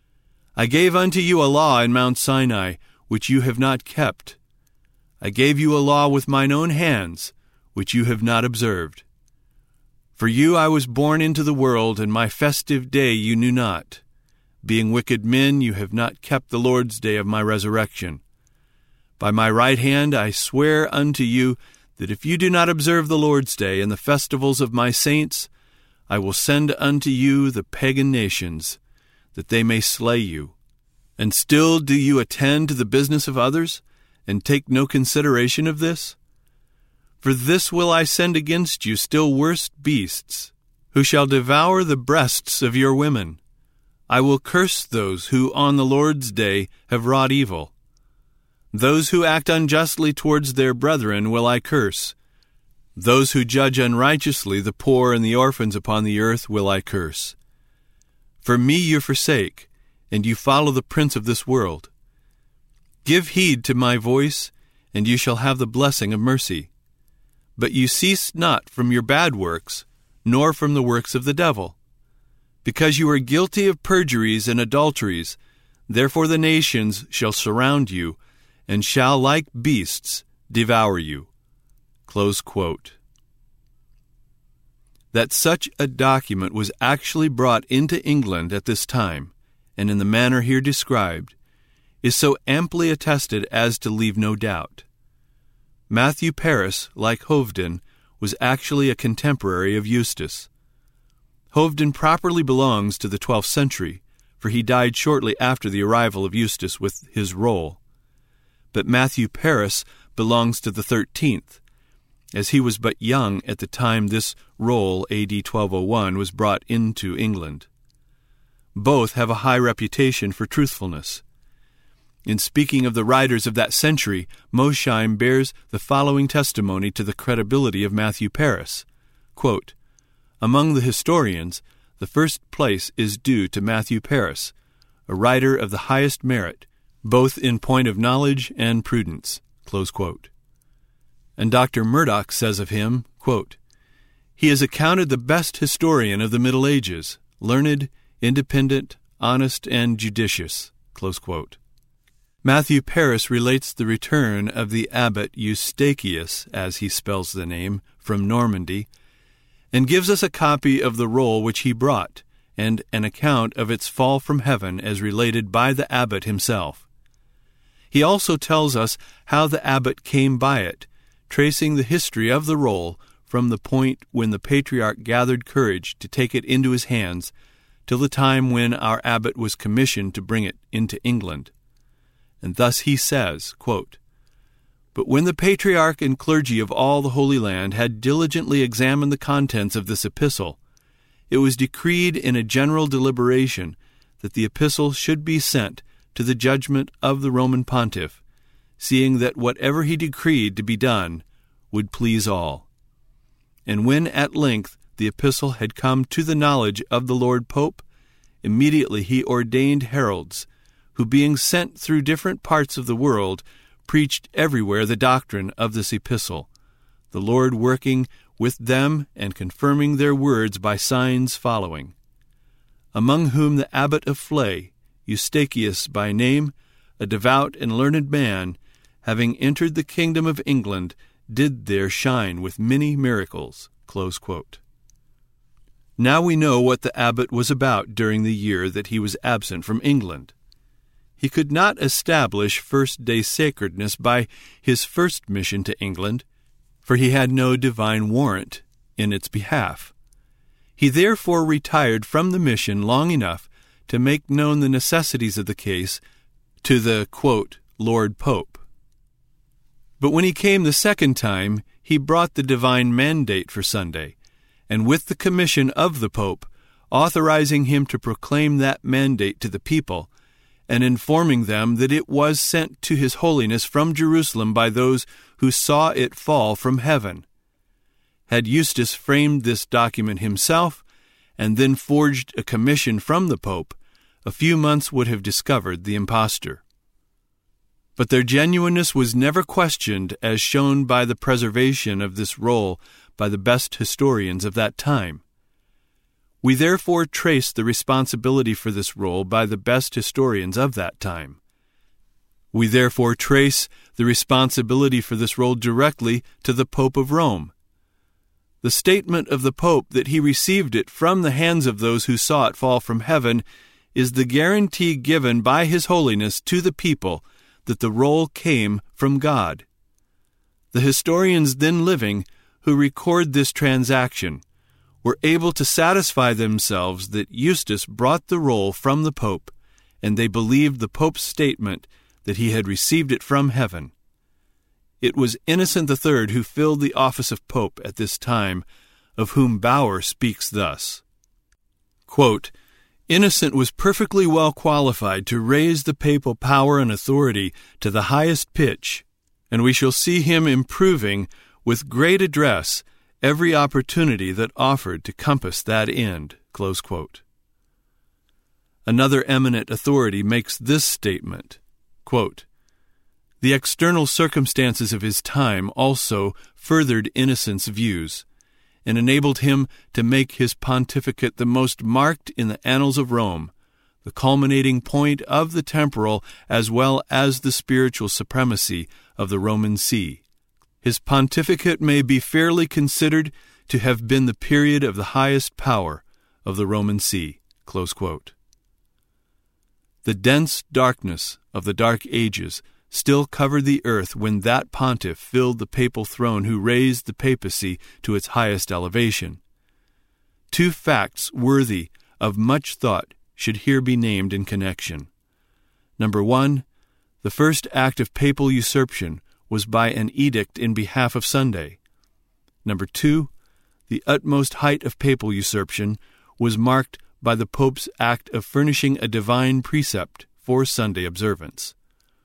I gave unto you a law in Mount Sinai, which you have not kept. I gave you a law with mine own hands, which you have not observed. For you I was born into the world, and my festive day you knew not. Being wicked men, you have not kept the Lord's day of my resurrection. By my right hand I swear unto you that if you do not observe the Lord's day and the festivals of my saints, I will send unto you the pagan nations, that they may slay you. And still do you attend to the business of others, and take no consideration of this? For this will I send against you still worse beasts, who shall devour the breasts of your women. I will curse those who on the Lord's day have wrought evil. Those who act unjustly towards their brethren will I curse. Those who judge unrighteously the poor and the orphans upon the earth will I curse. For me you forsake, and you follow the prince of this world. Give heed to my voice, and you shall have the blessing of mercy. But you cease not from your bad works, nor from the works of the devil. Because you are guilty of perjuries and adulteries, therefore the nations shall surround you, and shall like beasts devour you. Close quote. That such a document was actually brought into England at this time, and in the manner here described, is so amply attested as to leave no doubt. Matthew Paris, like Hoveden, was actually a contemporary of Eustace. Hoveden properly belongs to the twelfth century, for he died shortly after the arrival of Eustace with his roll. But Matthew Paris belongs to the thirteenth, as he was but young at the time this roll, A D twelve oh one, was brought into England. Both have a high reputation for truthfulness. In speaking of the writers of that century, Mosheim bears the following testimony to the credibility of Matthew Paris. Quote, Among the historians, the first place is due to Matthew Paris, a writer of the highest merit, both in point of knowledge and prudence. Close quote. And Doctor Murdoch says of him, quote, He is accounted the best historian of the Middle Ages, learned, independent, honest, and judicious. Close quote. Matthew Paris relates the return of the abbot Eustachius, as he spells the name, from Normandy, and gives us a copy of the roll which he brought, and an account of its fall from heaven as related by the abbot himself. He also tells us how the abbot came by it, tracing the history of the roll from the point when the patriarch gathered courage to take it into his hands till the time when our abbot was commissioned to bring it into England. And thus he says, quote, But when the patriarch and clergy of all the Holy Land had diligently examined the contents of this epistle, it was decreed in a general deliberation that the epistle should be sent to the judgment of the Roman pontiff, seeing that whatever he decreed to be done would please all. And when at length the epistle had come to the knowledge of the Lord Pope, immediately he ordained heralds, who being sent through different parts of the world, preached everywhere the doctrine of this epistle, the Lord working with them and confirming their words by signs following. Among whom the abbot of Flay, Eustachius by name, a devout and learned man, having entered the kingdom of England, did there shine with many miracles. Close quote. Now we know what the abbot was about during the year that he was absent from England. he could not establish first-day sacredness by his first mission to England, for he had no divine warrant in its behalf. He therefore retired from the mission long enough to make known the necessities of the case to the, quote, Lord Pope. But when he came the second time, he brought the divine mandate for Sunday, and with the commission of the Pope, authorizing him to proclaim that mandate to the people, and informing them that it was sent to His Holiness from Jerusalem by those who saw it fall from heaven. Had Eustace framed this document himself, and then forged a commission from the Pope, a few months would have discovered the impostor. But their genuineness was never questioned, as shown by the preservation of this roll by the best historians of that time. We therefore trace the responsibility for this roll by the best historians of that time. We therefore trace the responsibility for this roll directly to the Pope of Rome. The statement of the Pope that he received it from the hands of those who saw it fall from heaven is the guarantee given by His Holiness to the people that the roll came from God. The historians then living who record this transaction were able to satisfy themselves that Eustace brought the roll from the Pope, and they believed the Pope's statement that he had received it from heaven. It was Innocent the Third who filled the office of Pope at this time, of whom Bauer speaks thus, quote, Innocent was perfectly well qualified to raise the papal power and authority to the highest pitch, and we shall see him improving with great address every opportunity that offered to compass that end. Close quote. Another eminent authority makes this statement, quote, The external circumstances of his time also furthered Innocent's views, and enabled him to make his pontificate the most marked in the annals of Rome, the culminating point of the temporal as well as the spiritual supremacy of the Roman See. His pontificate may be fairly considered to have been the period of the highest power of the Roman See. Close quote. The dense darkness of the Dark Ages still covered the earth when that pontiff filled the papal throne who raised the papacy to its highest elevation. Two facts worthy of much thought should here be named in connection. Number one, the first act of papal usurpation was by an edict in behalf of Sunday. Number two, the utmost height of papal usurpation was marked by the Pope's act of furnishing a divine precept for Sunday observance.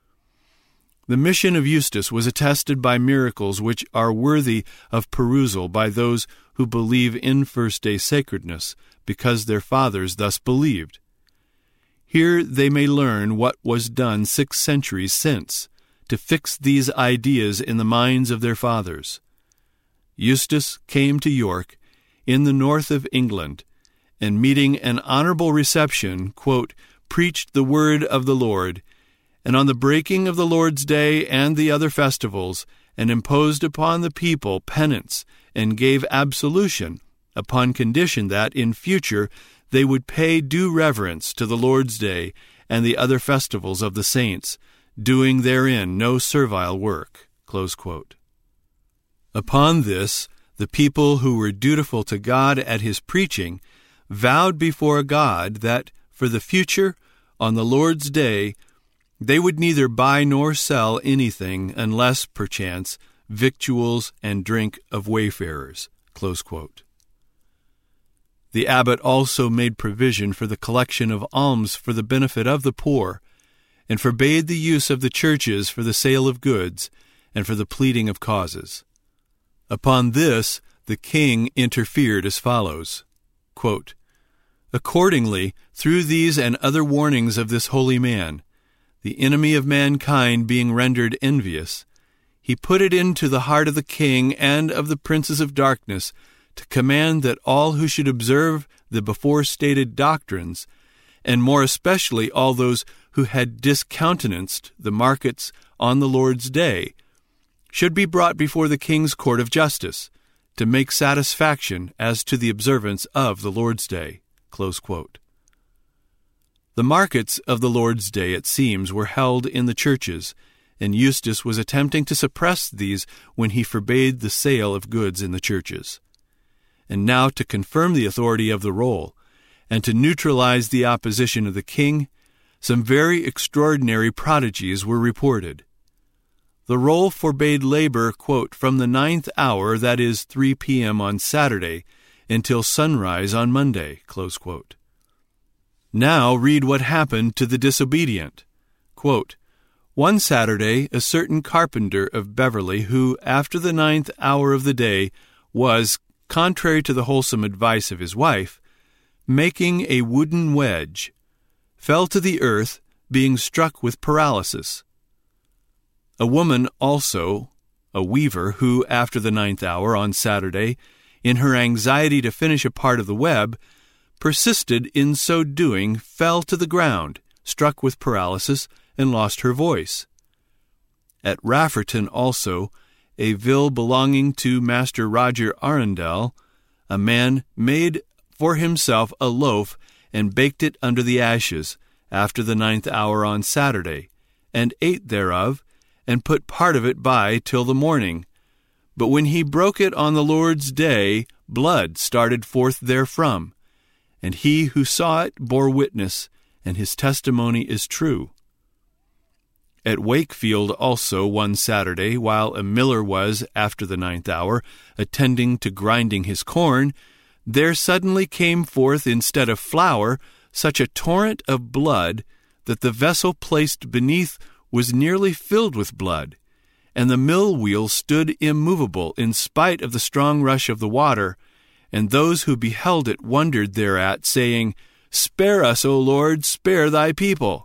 The mission of Eustace was attested by miracles which are worthy of perusal by those who believe in first-day sacredness, because their fathers thus believed. Here they may learn what was done six centuries since, to fix these ideas in the minds of their fathers. Eustace came to York, in the north of England, and meeting an honorable reception, quote, preached the word of the Lord, and on the breaking of the Lord's Day and the other festivals, and imposed upon the people penance, and gave absolution, upon condition that, in future, they would pay due reverence to the Lord's Day and the other festivals of the saints, doing therein no servile work. Close quote. Upon this, the people who were dutiful to God at his preaching vowed before God that, for the future, on the Lord's Day, they would neither buy nor sell anything unless, perchance, victuals and drink of wayfarers. Close quote. The abbot also made provision for the collection of alms for the benefit of the poor, and forbade the use of the churches for the sale of goods and for the pleading of causes. Upon this, the king interfered as follows, quote, Accordingly, through these and other warnings of this holy man, the enemy of mankind being rendered envious, he put it into the heart of the king and of the princes of darkness to command that all who should observe the before stated doctrines, and more especially all those who had discountenanced the markets on the Lord's Day, should be brought before the king's court of justice to make satisfaction as to the observance of the Lord's Day. Close quote. The markets of the Lord's Day, it seems, were held in the churches, and Eustace was attempting to suppress these when he forbade the sale of goods in the churches. And now, to confirm the authority of the roll, and to neutralize the opposition of the king, some very extraordinary prodigies were reported. The roll forbade labor, quote, from the ninth hour, that is, three p.m. on Saturday, until sunrise on Monday, close quote. Now read what happened to the disobedient. Quote, one Saturday, a certain carpenter of Beverley, who, after the ninth hour of the day, was, contrary to the wholesome advice of his wife, making a wooden wedge, fell to the earth, being struck with paralysis. A woman also, a weaver, who, after the ninth hour on Saturday, in her anxiety to finish a part of the web, persisted in so doing, fell to the ground, struck with paralysis, and lost her voice. At Rafferton also, a ville belonging to Master Roger Arundel, a man made for himself a loaf and baked it under the ashes, after the ninth hour on Saturday, and ate thereof, and put part of it by till the morning. But when he broke it on the Lord's day, blood started forth therefrom. And he who saw it bore witness, and his testimony is true. At Wakefield also one Saturday, while a miller was, after the ninth hour, attending to grinding his corn, there suddenly came forth, instead of flour, such a torrent of blood, that the vessel placed beneath was nearly filled with blood, and the mill wheel stood immovable in spite of the strong rush of the water, and those who beheld it wondered thereat, saying, Spare us, O Lord, spare thy people.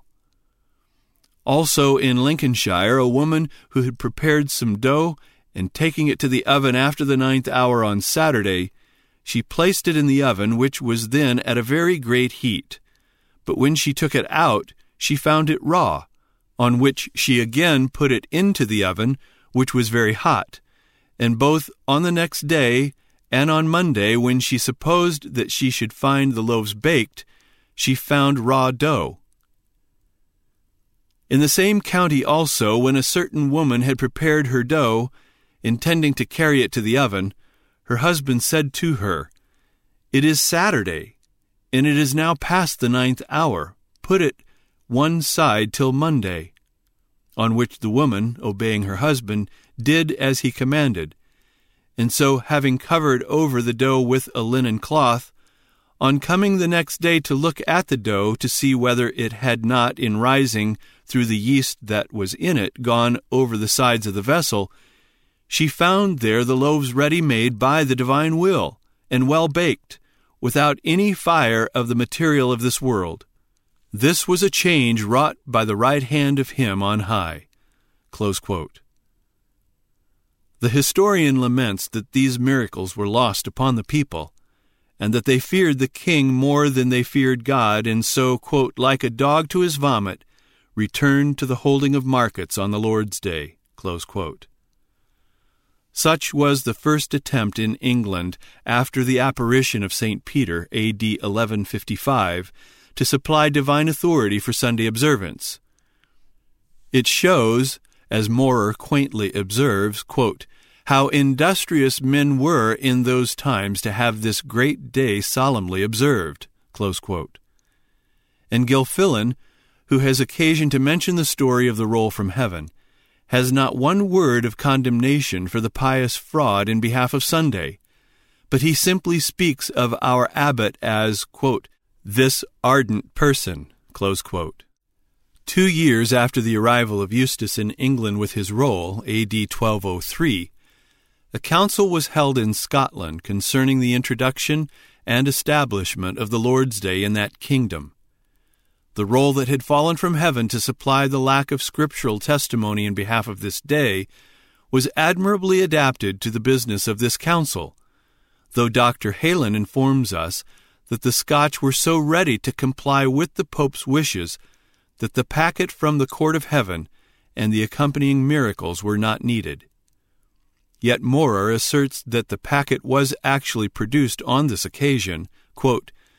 Also in Lincolnshire, a woman who had prepared some dough, and taking it to the oven after the ninth hour on Saturday, she placed it in the oven, which was then at a very great heat. But when she took it out, she found it raw, on which she again put it into the oven, which was very hot. And both on the next day and on Monday, when she supposed that she should find the loaves baked, she found raw dough. In the same county also, when a certain woman had prepared her dough, intending to carry it to the oven, her husband said to her, It is Saturday, and it is now past the ninth hour. Put it one side till Monday. On which the woman, obeying her husband, did as he commanded. And so, having covered over the dough with a linen cloth, on coming the next day to look at the dough to see whether it had not, in rising through the yeast that was in it, gone over the sides of the vessel, she found there the loaves ready made by the divine will, and well baked, without any fire of the material of this world. This was a change wrought by the right hand of him on high. Close quote. The historian laments that these miracles were lost upon the people, and that they feared the king more than they feared God, and so, quote, like a dog to his vomit, returned to the holding of markets on the Lord's Day. Close quote. Such was the first attempt in England after the apparition of Saint Peter, A D eleven fifty-five, to supply divine authority for Sunday observance. It shows, as Maurer quaintly observes, quote, how industrious men were in those times to have this great day solemnly observed, close quote. And Gilfillan, who has occasion to mention the story of the roll from heaven, has not one word of condemnation for the pious fraud in behalf of Sunday, but he simply speaks of our abbot as, quote, this ardent person, close quote. Two years after the arrival of Eustace in England with his roll, A D twelve oh three, a council was held in Scotland concerning the introduction and establishment of the Lord's Day in that kingdom. The roll that had fallen from heaven to supply the lack of scriptural testimony in behalf of this day was admirably adapted to the business of this council, though Doctor Heylin informs us that the Scotch were so ready to comply with the Pope's wishes that the packet from the court of heaven and the accompanying miracles were not needed. Yet Maurer asserts that the packet was actually produced on this occasion, quote,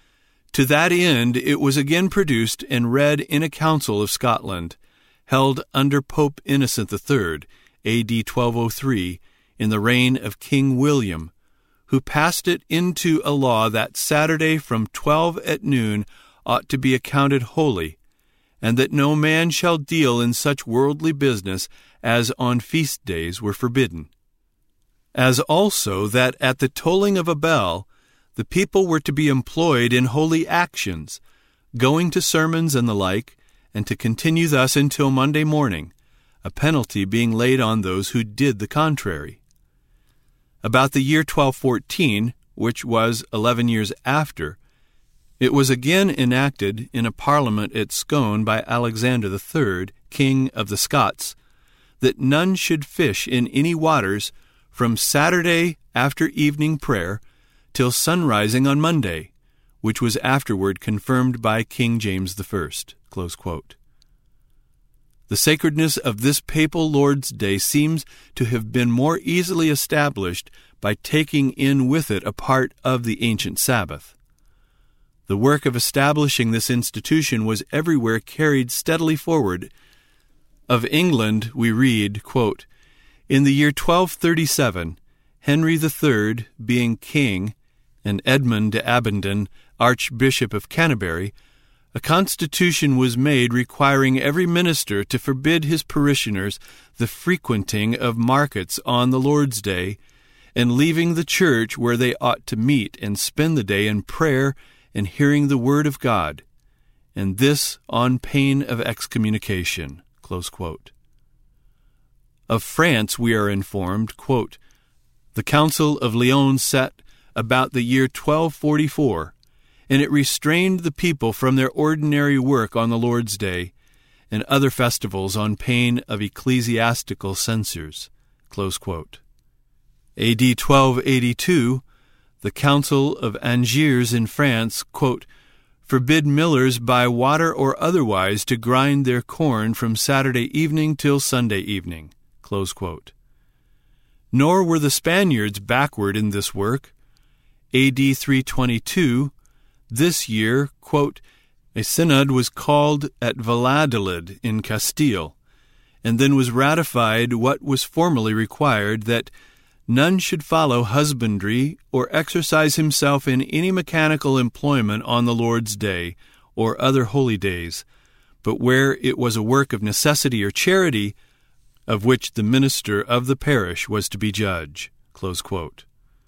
To that end, it was again produced and read in a council of Scotland, held under Pope Innocent the Third, A D twelve oh three, in the reign of King William, who passed it into a law that Saturday from twelve at noon ought to be accounted holy, and that no man shall deal in such worldly business as on feast days were forbidden. As also that at the tolling of a bell, the people were to be employed in holy actions, going to sermons and the like, and to continue thus until Monday morning, a penalty being laid on those who did the contrary. About the year twelve fourteen, which was eleven years after, it was again enacted in a parliament at Scone by Alexander the Third, King of the Scots, that none should fish in any waters from Saturday after evening prayer till sunrising on Monday, which was afterward confirmed by King James the First. Close quote. The sacredness of this papal Lord's Day seems to have been more easily established by taking in with it a part of the ancient Sabbath. The work of establishing this institution was everywhere carried steadily forward. Of England we read, quote, "In the year twelve thirty-seven, Henry the Third, being king, and Edmund de Abingdon, Archbishop of Canterbury, a constitution was made requiring every minister to forbid his parishioners the frequenting of markets on the Lord's Day, and leaving the church where they ought to meet and spend the day in prayer and hearing the word of God, and this on pain of excommunication." Close quote. Of France we are informed, quote, "The Council of Lyons set about the year twelve forty-four, and it restrained the people from their ordinary work on the Lord's Day and other festivals on pain of ecclesiastical censures." Close quote. A D twelve eighty-two, the Council of Angers in France, quote, "forbid millers by water or otherwise to grind their corn from Saturday evening till Sunday evening." Close quote. Nor were the Spaniards backward in this work. A D three twenty-two, this year, quote, "a synod was called at Valladolid in Castile, and then was ratified what was formerly required, that none should follow husbandry or exercise himself in any mechanical employment on the Lord's Day or other holy days, but where it was a work of necessity or charity, of which the minister of the parish was to be judge." Close quote.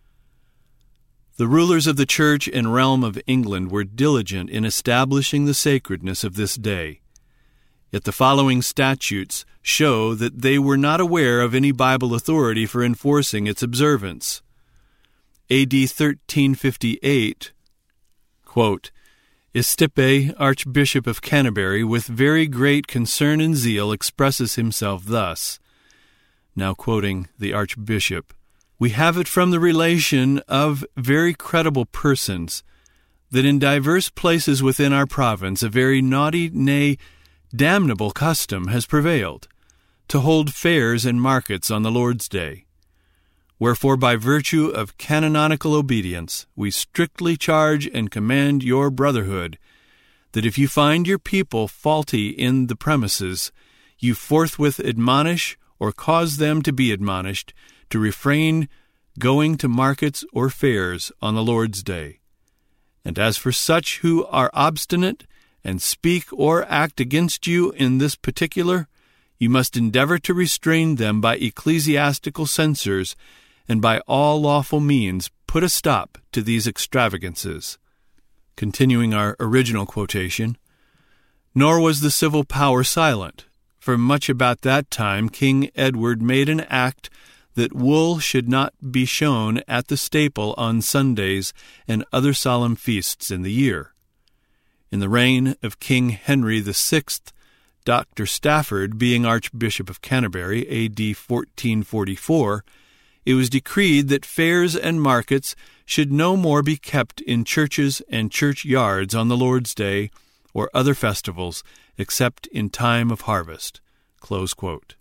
The rulers of the Church and realm of England were diligent in establishing the sacredness of this day. Yet the following statutes show that they were not aware of any Bible authority for enforcing its observance. A D thirteen fifty-eight, quote, "Estipe, Archbishop of Canterbury, with very great concern and zeal expresses himself thus," now quoting the Archbishop, "We have it from the relation of very credible persons, that in divers places within our province a very naughty, nay, damnable custom has prevailed, to hold fairs and markets on the Lord's Day. Wherefore, by virtue of canonical obedience, we strictly charge and command your brotherhood, that if you find your people faulty in the premises, you forthwith admonish or cause them to be admonished to refrain going to markets or fairs on the Lord's Day. And as for such who are obstinate and speak or act against you in this particular, you must endeavor to restrain them by ecclesiastical censures, and by all lawful means put a stop to these extravagances." Continuing our original quotation, "Nor was the civil power silent, for much about that time King Edward made an act that wool should not be shown at the staple on Sundays and other solemn feasts in the year. In the reign of King Henry the Sixth, Doctor Stafford being Archbishop of Canterbury, A D fourteen forty-four, it was decreed that fairs and markets should no more be kept in churches and churchyards on the Lord's Day or other festivals, except in time of harvest." Close quote.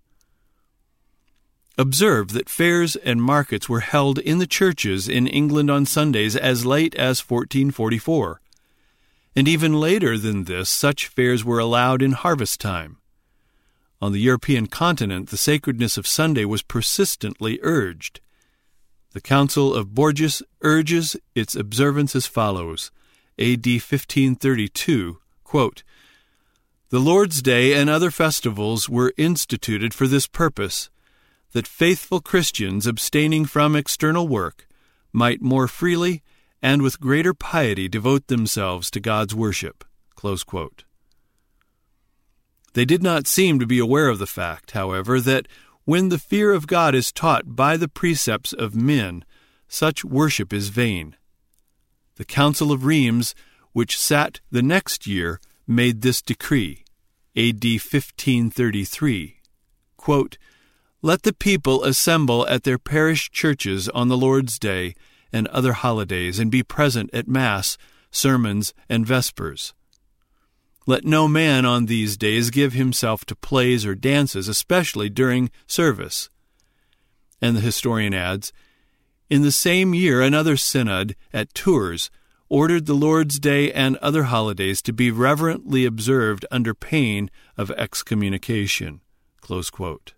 Observe that fairs and markets were held in the churches in England on Sundays as late as fourteen forty-four. and even later than this, such fairs were allowed in harvest time. On the European continent, the sacredness of Sunday was persistently urged. The Council of Bourges urges its observance as follows, A D fifteen thirty-two, quote, "The Lord's Day and other festivals were instituted for this purpose, that faithful Christians abstaining from external work might more freely and with greater piety devote themselves to God's worship." Close quote. They did not seem to be aware of the fact, however, that when the fear of God is taught by the precepts of men, such worship is vain. The Council of Rheims, which sat the next year, made this decree, A D fifteen thirty-three, quote, "Let the people assemble at their parish churches on the Lord's Day and other holidays, and be present at Mass, sermons, and vespers. Let no man on these days give himself to plays or dances, especially during service." And the historian adds, "In the same year another synod at Tours ordered the Lord's Day and other holidays to be reverently observed under pain of excommunication." Close quote.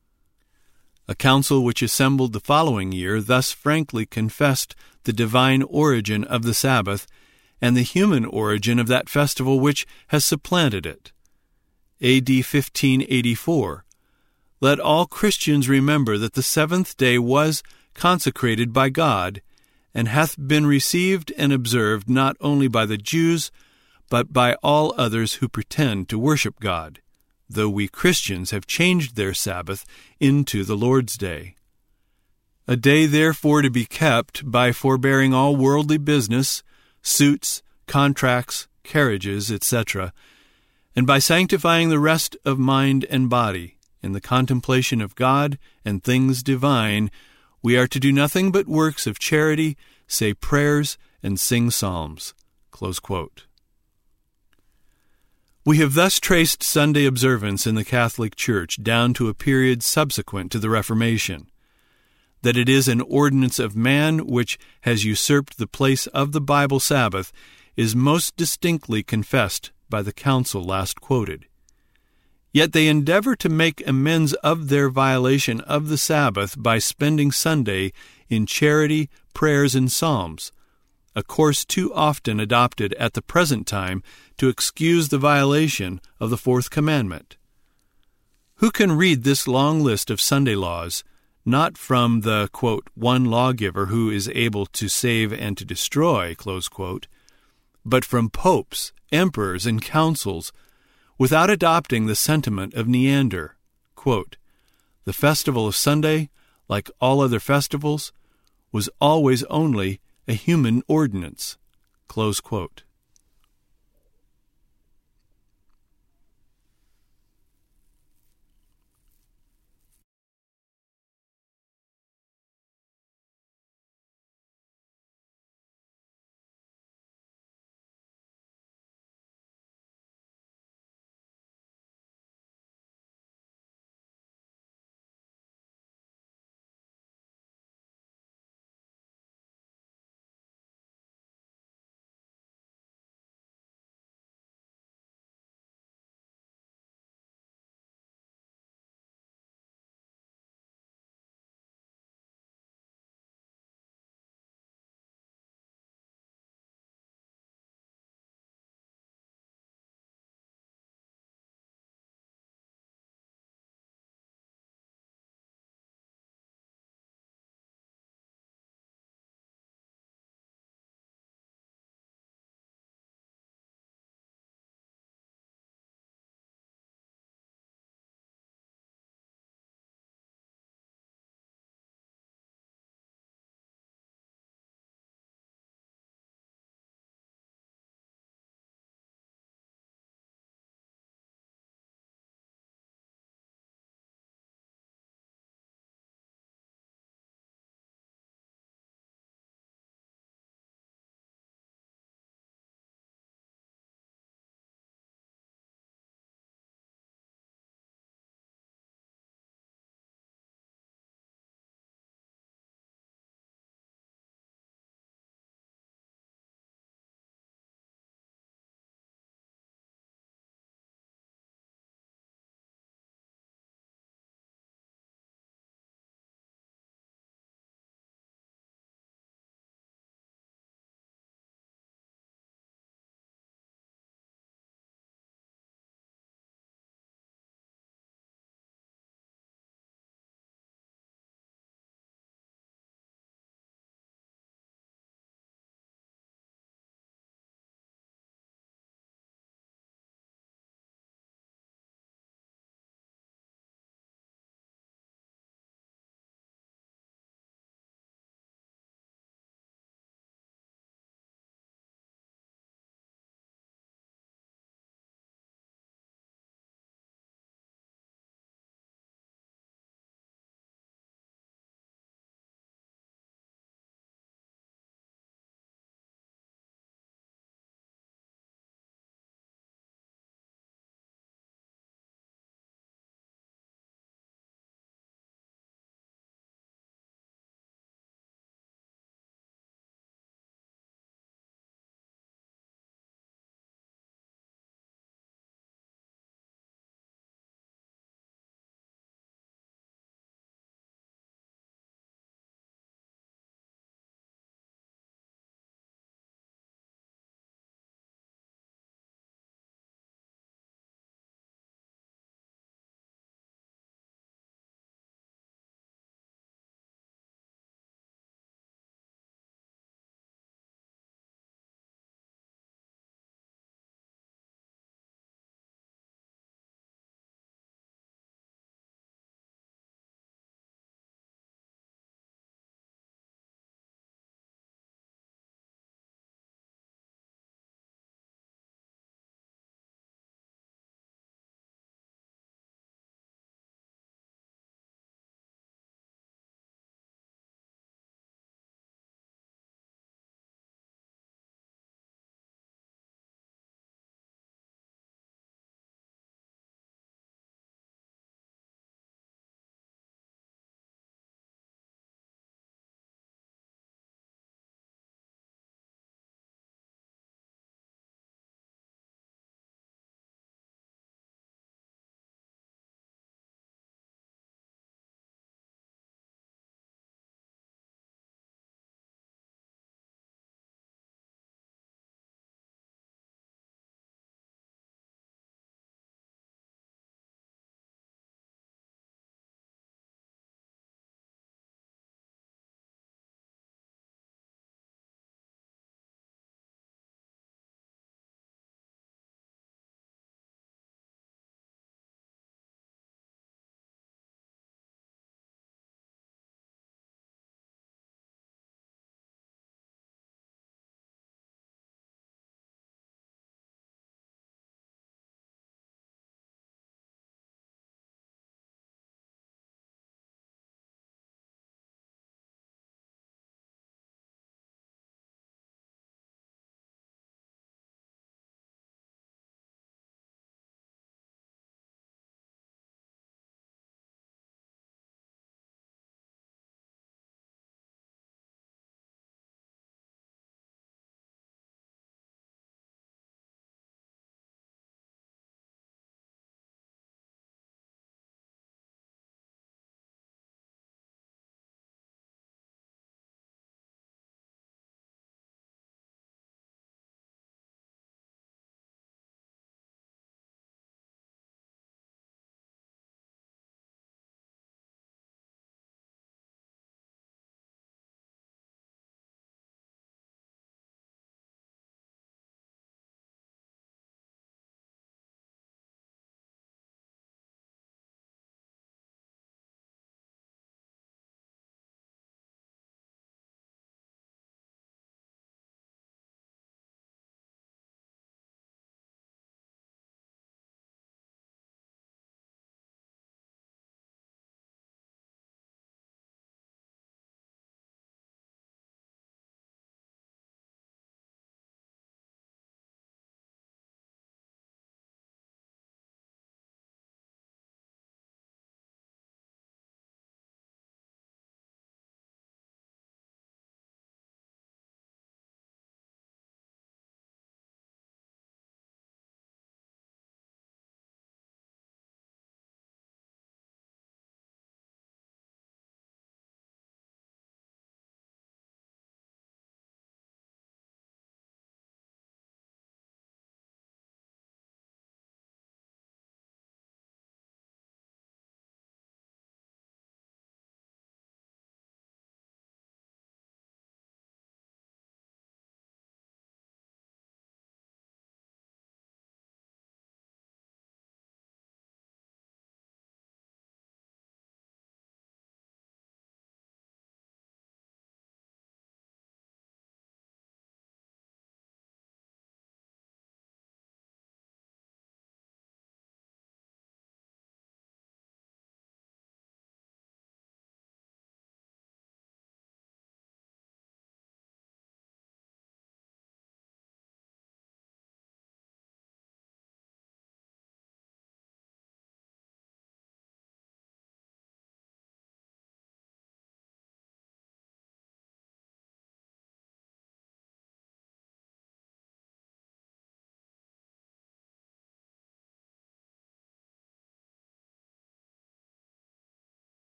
A council which assembled the following year thus frankly confessed the divine origin of the Sabbath and the human origin of that festival which has supplanted it. A D fifteen eighty-four, "Let all Christians remember that the seventh day was consecrated by God, and hath been received and observed not only by the Jews, but by all others who pretend to worship God, though we Christians have changed their Sabbath into the Lord's Day. A day therefore to be kept by forbearing all worldly business, suits, contracts, carriages, et cetera, and by sanctifying the rest of mind and body in the contemplation of God and things divine, we are to do nothing but works of charity, say prayers, and sing psalms." Close quote. We have thus traced Sunday observance in the Catholic Church down to a period subsequent to the Reformation. That it is an ordinance of man which has usurped the place of the Bible Sabbath is most distinctly confessed by the council last quoted. Yet they endeavor to make amends of their violation of the Sabbath by spending Sunday in charity, prayers, and psalms, a course too often adopted at the present time to excuse the violation of the fourth commandment. Who can read this long list of Sunday laws, not from the, quote, one lawgiver who is able to save and to destroy, close quote, but from popes, emperors, and councils, without adopting the sentiment of Neander, quote, "The festival of Sunday, like all other festivals, was always only a human ordinance," close quote.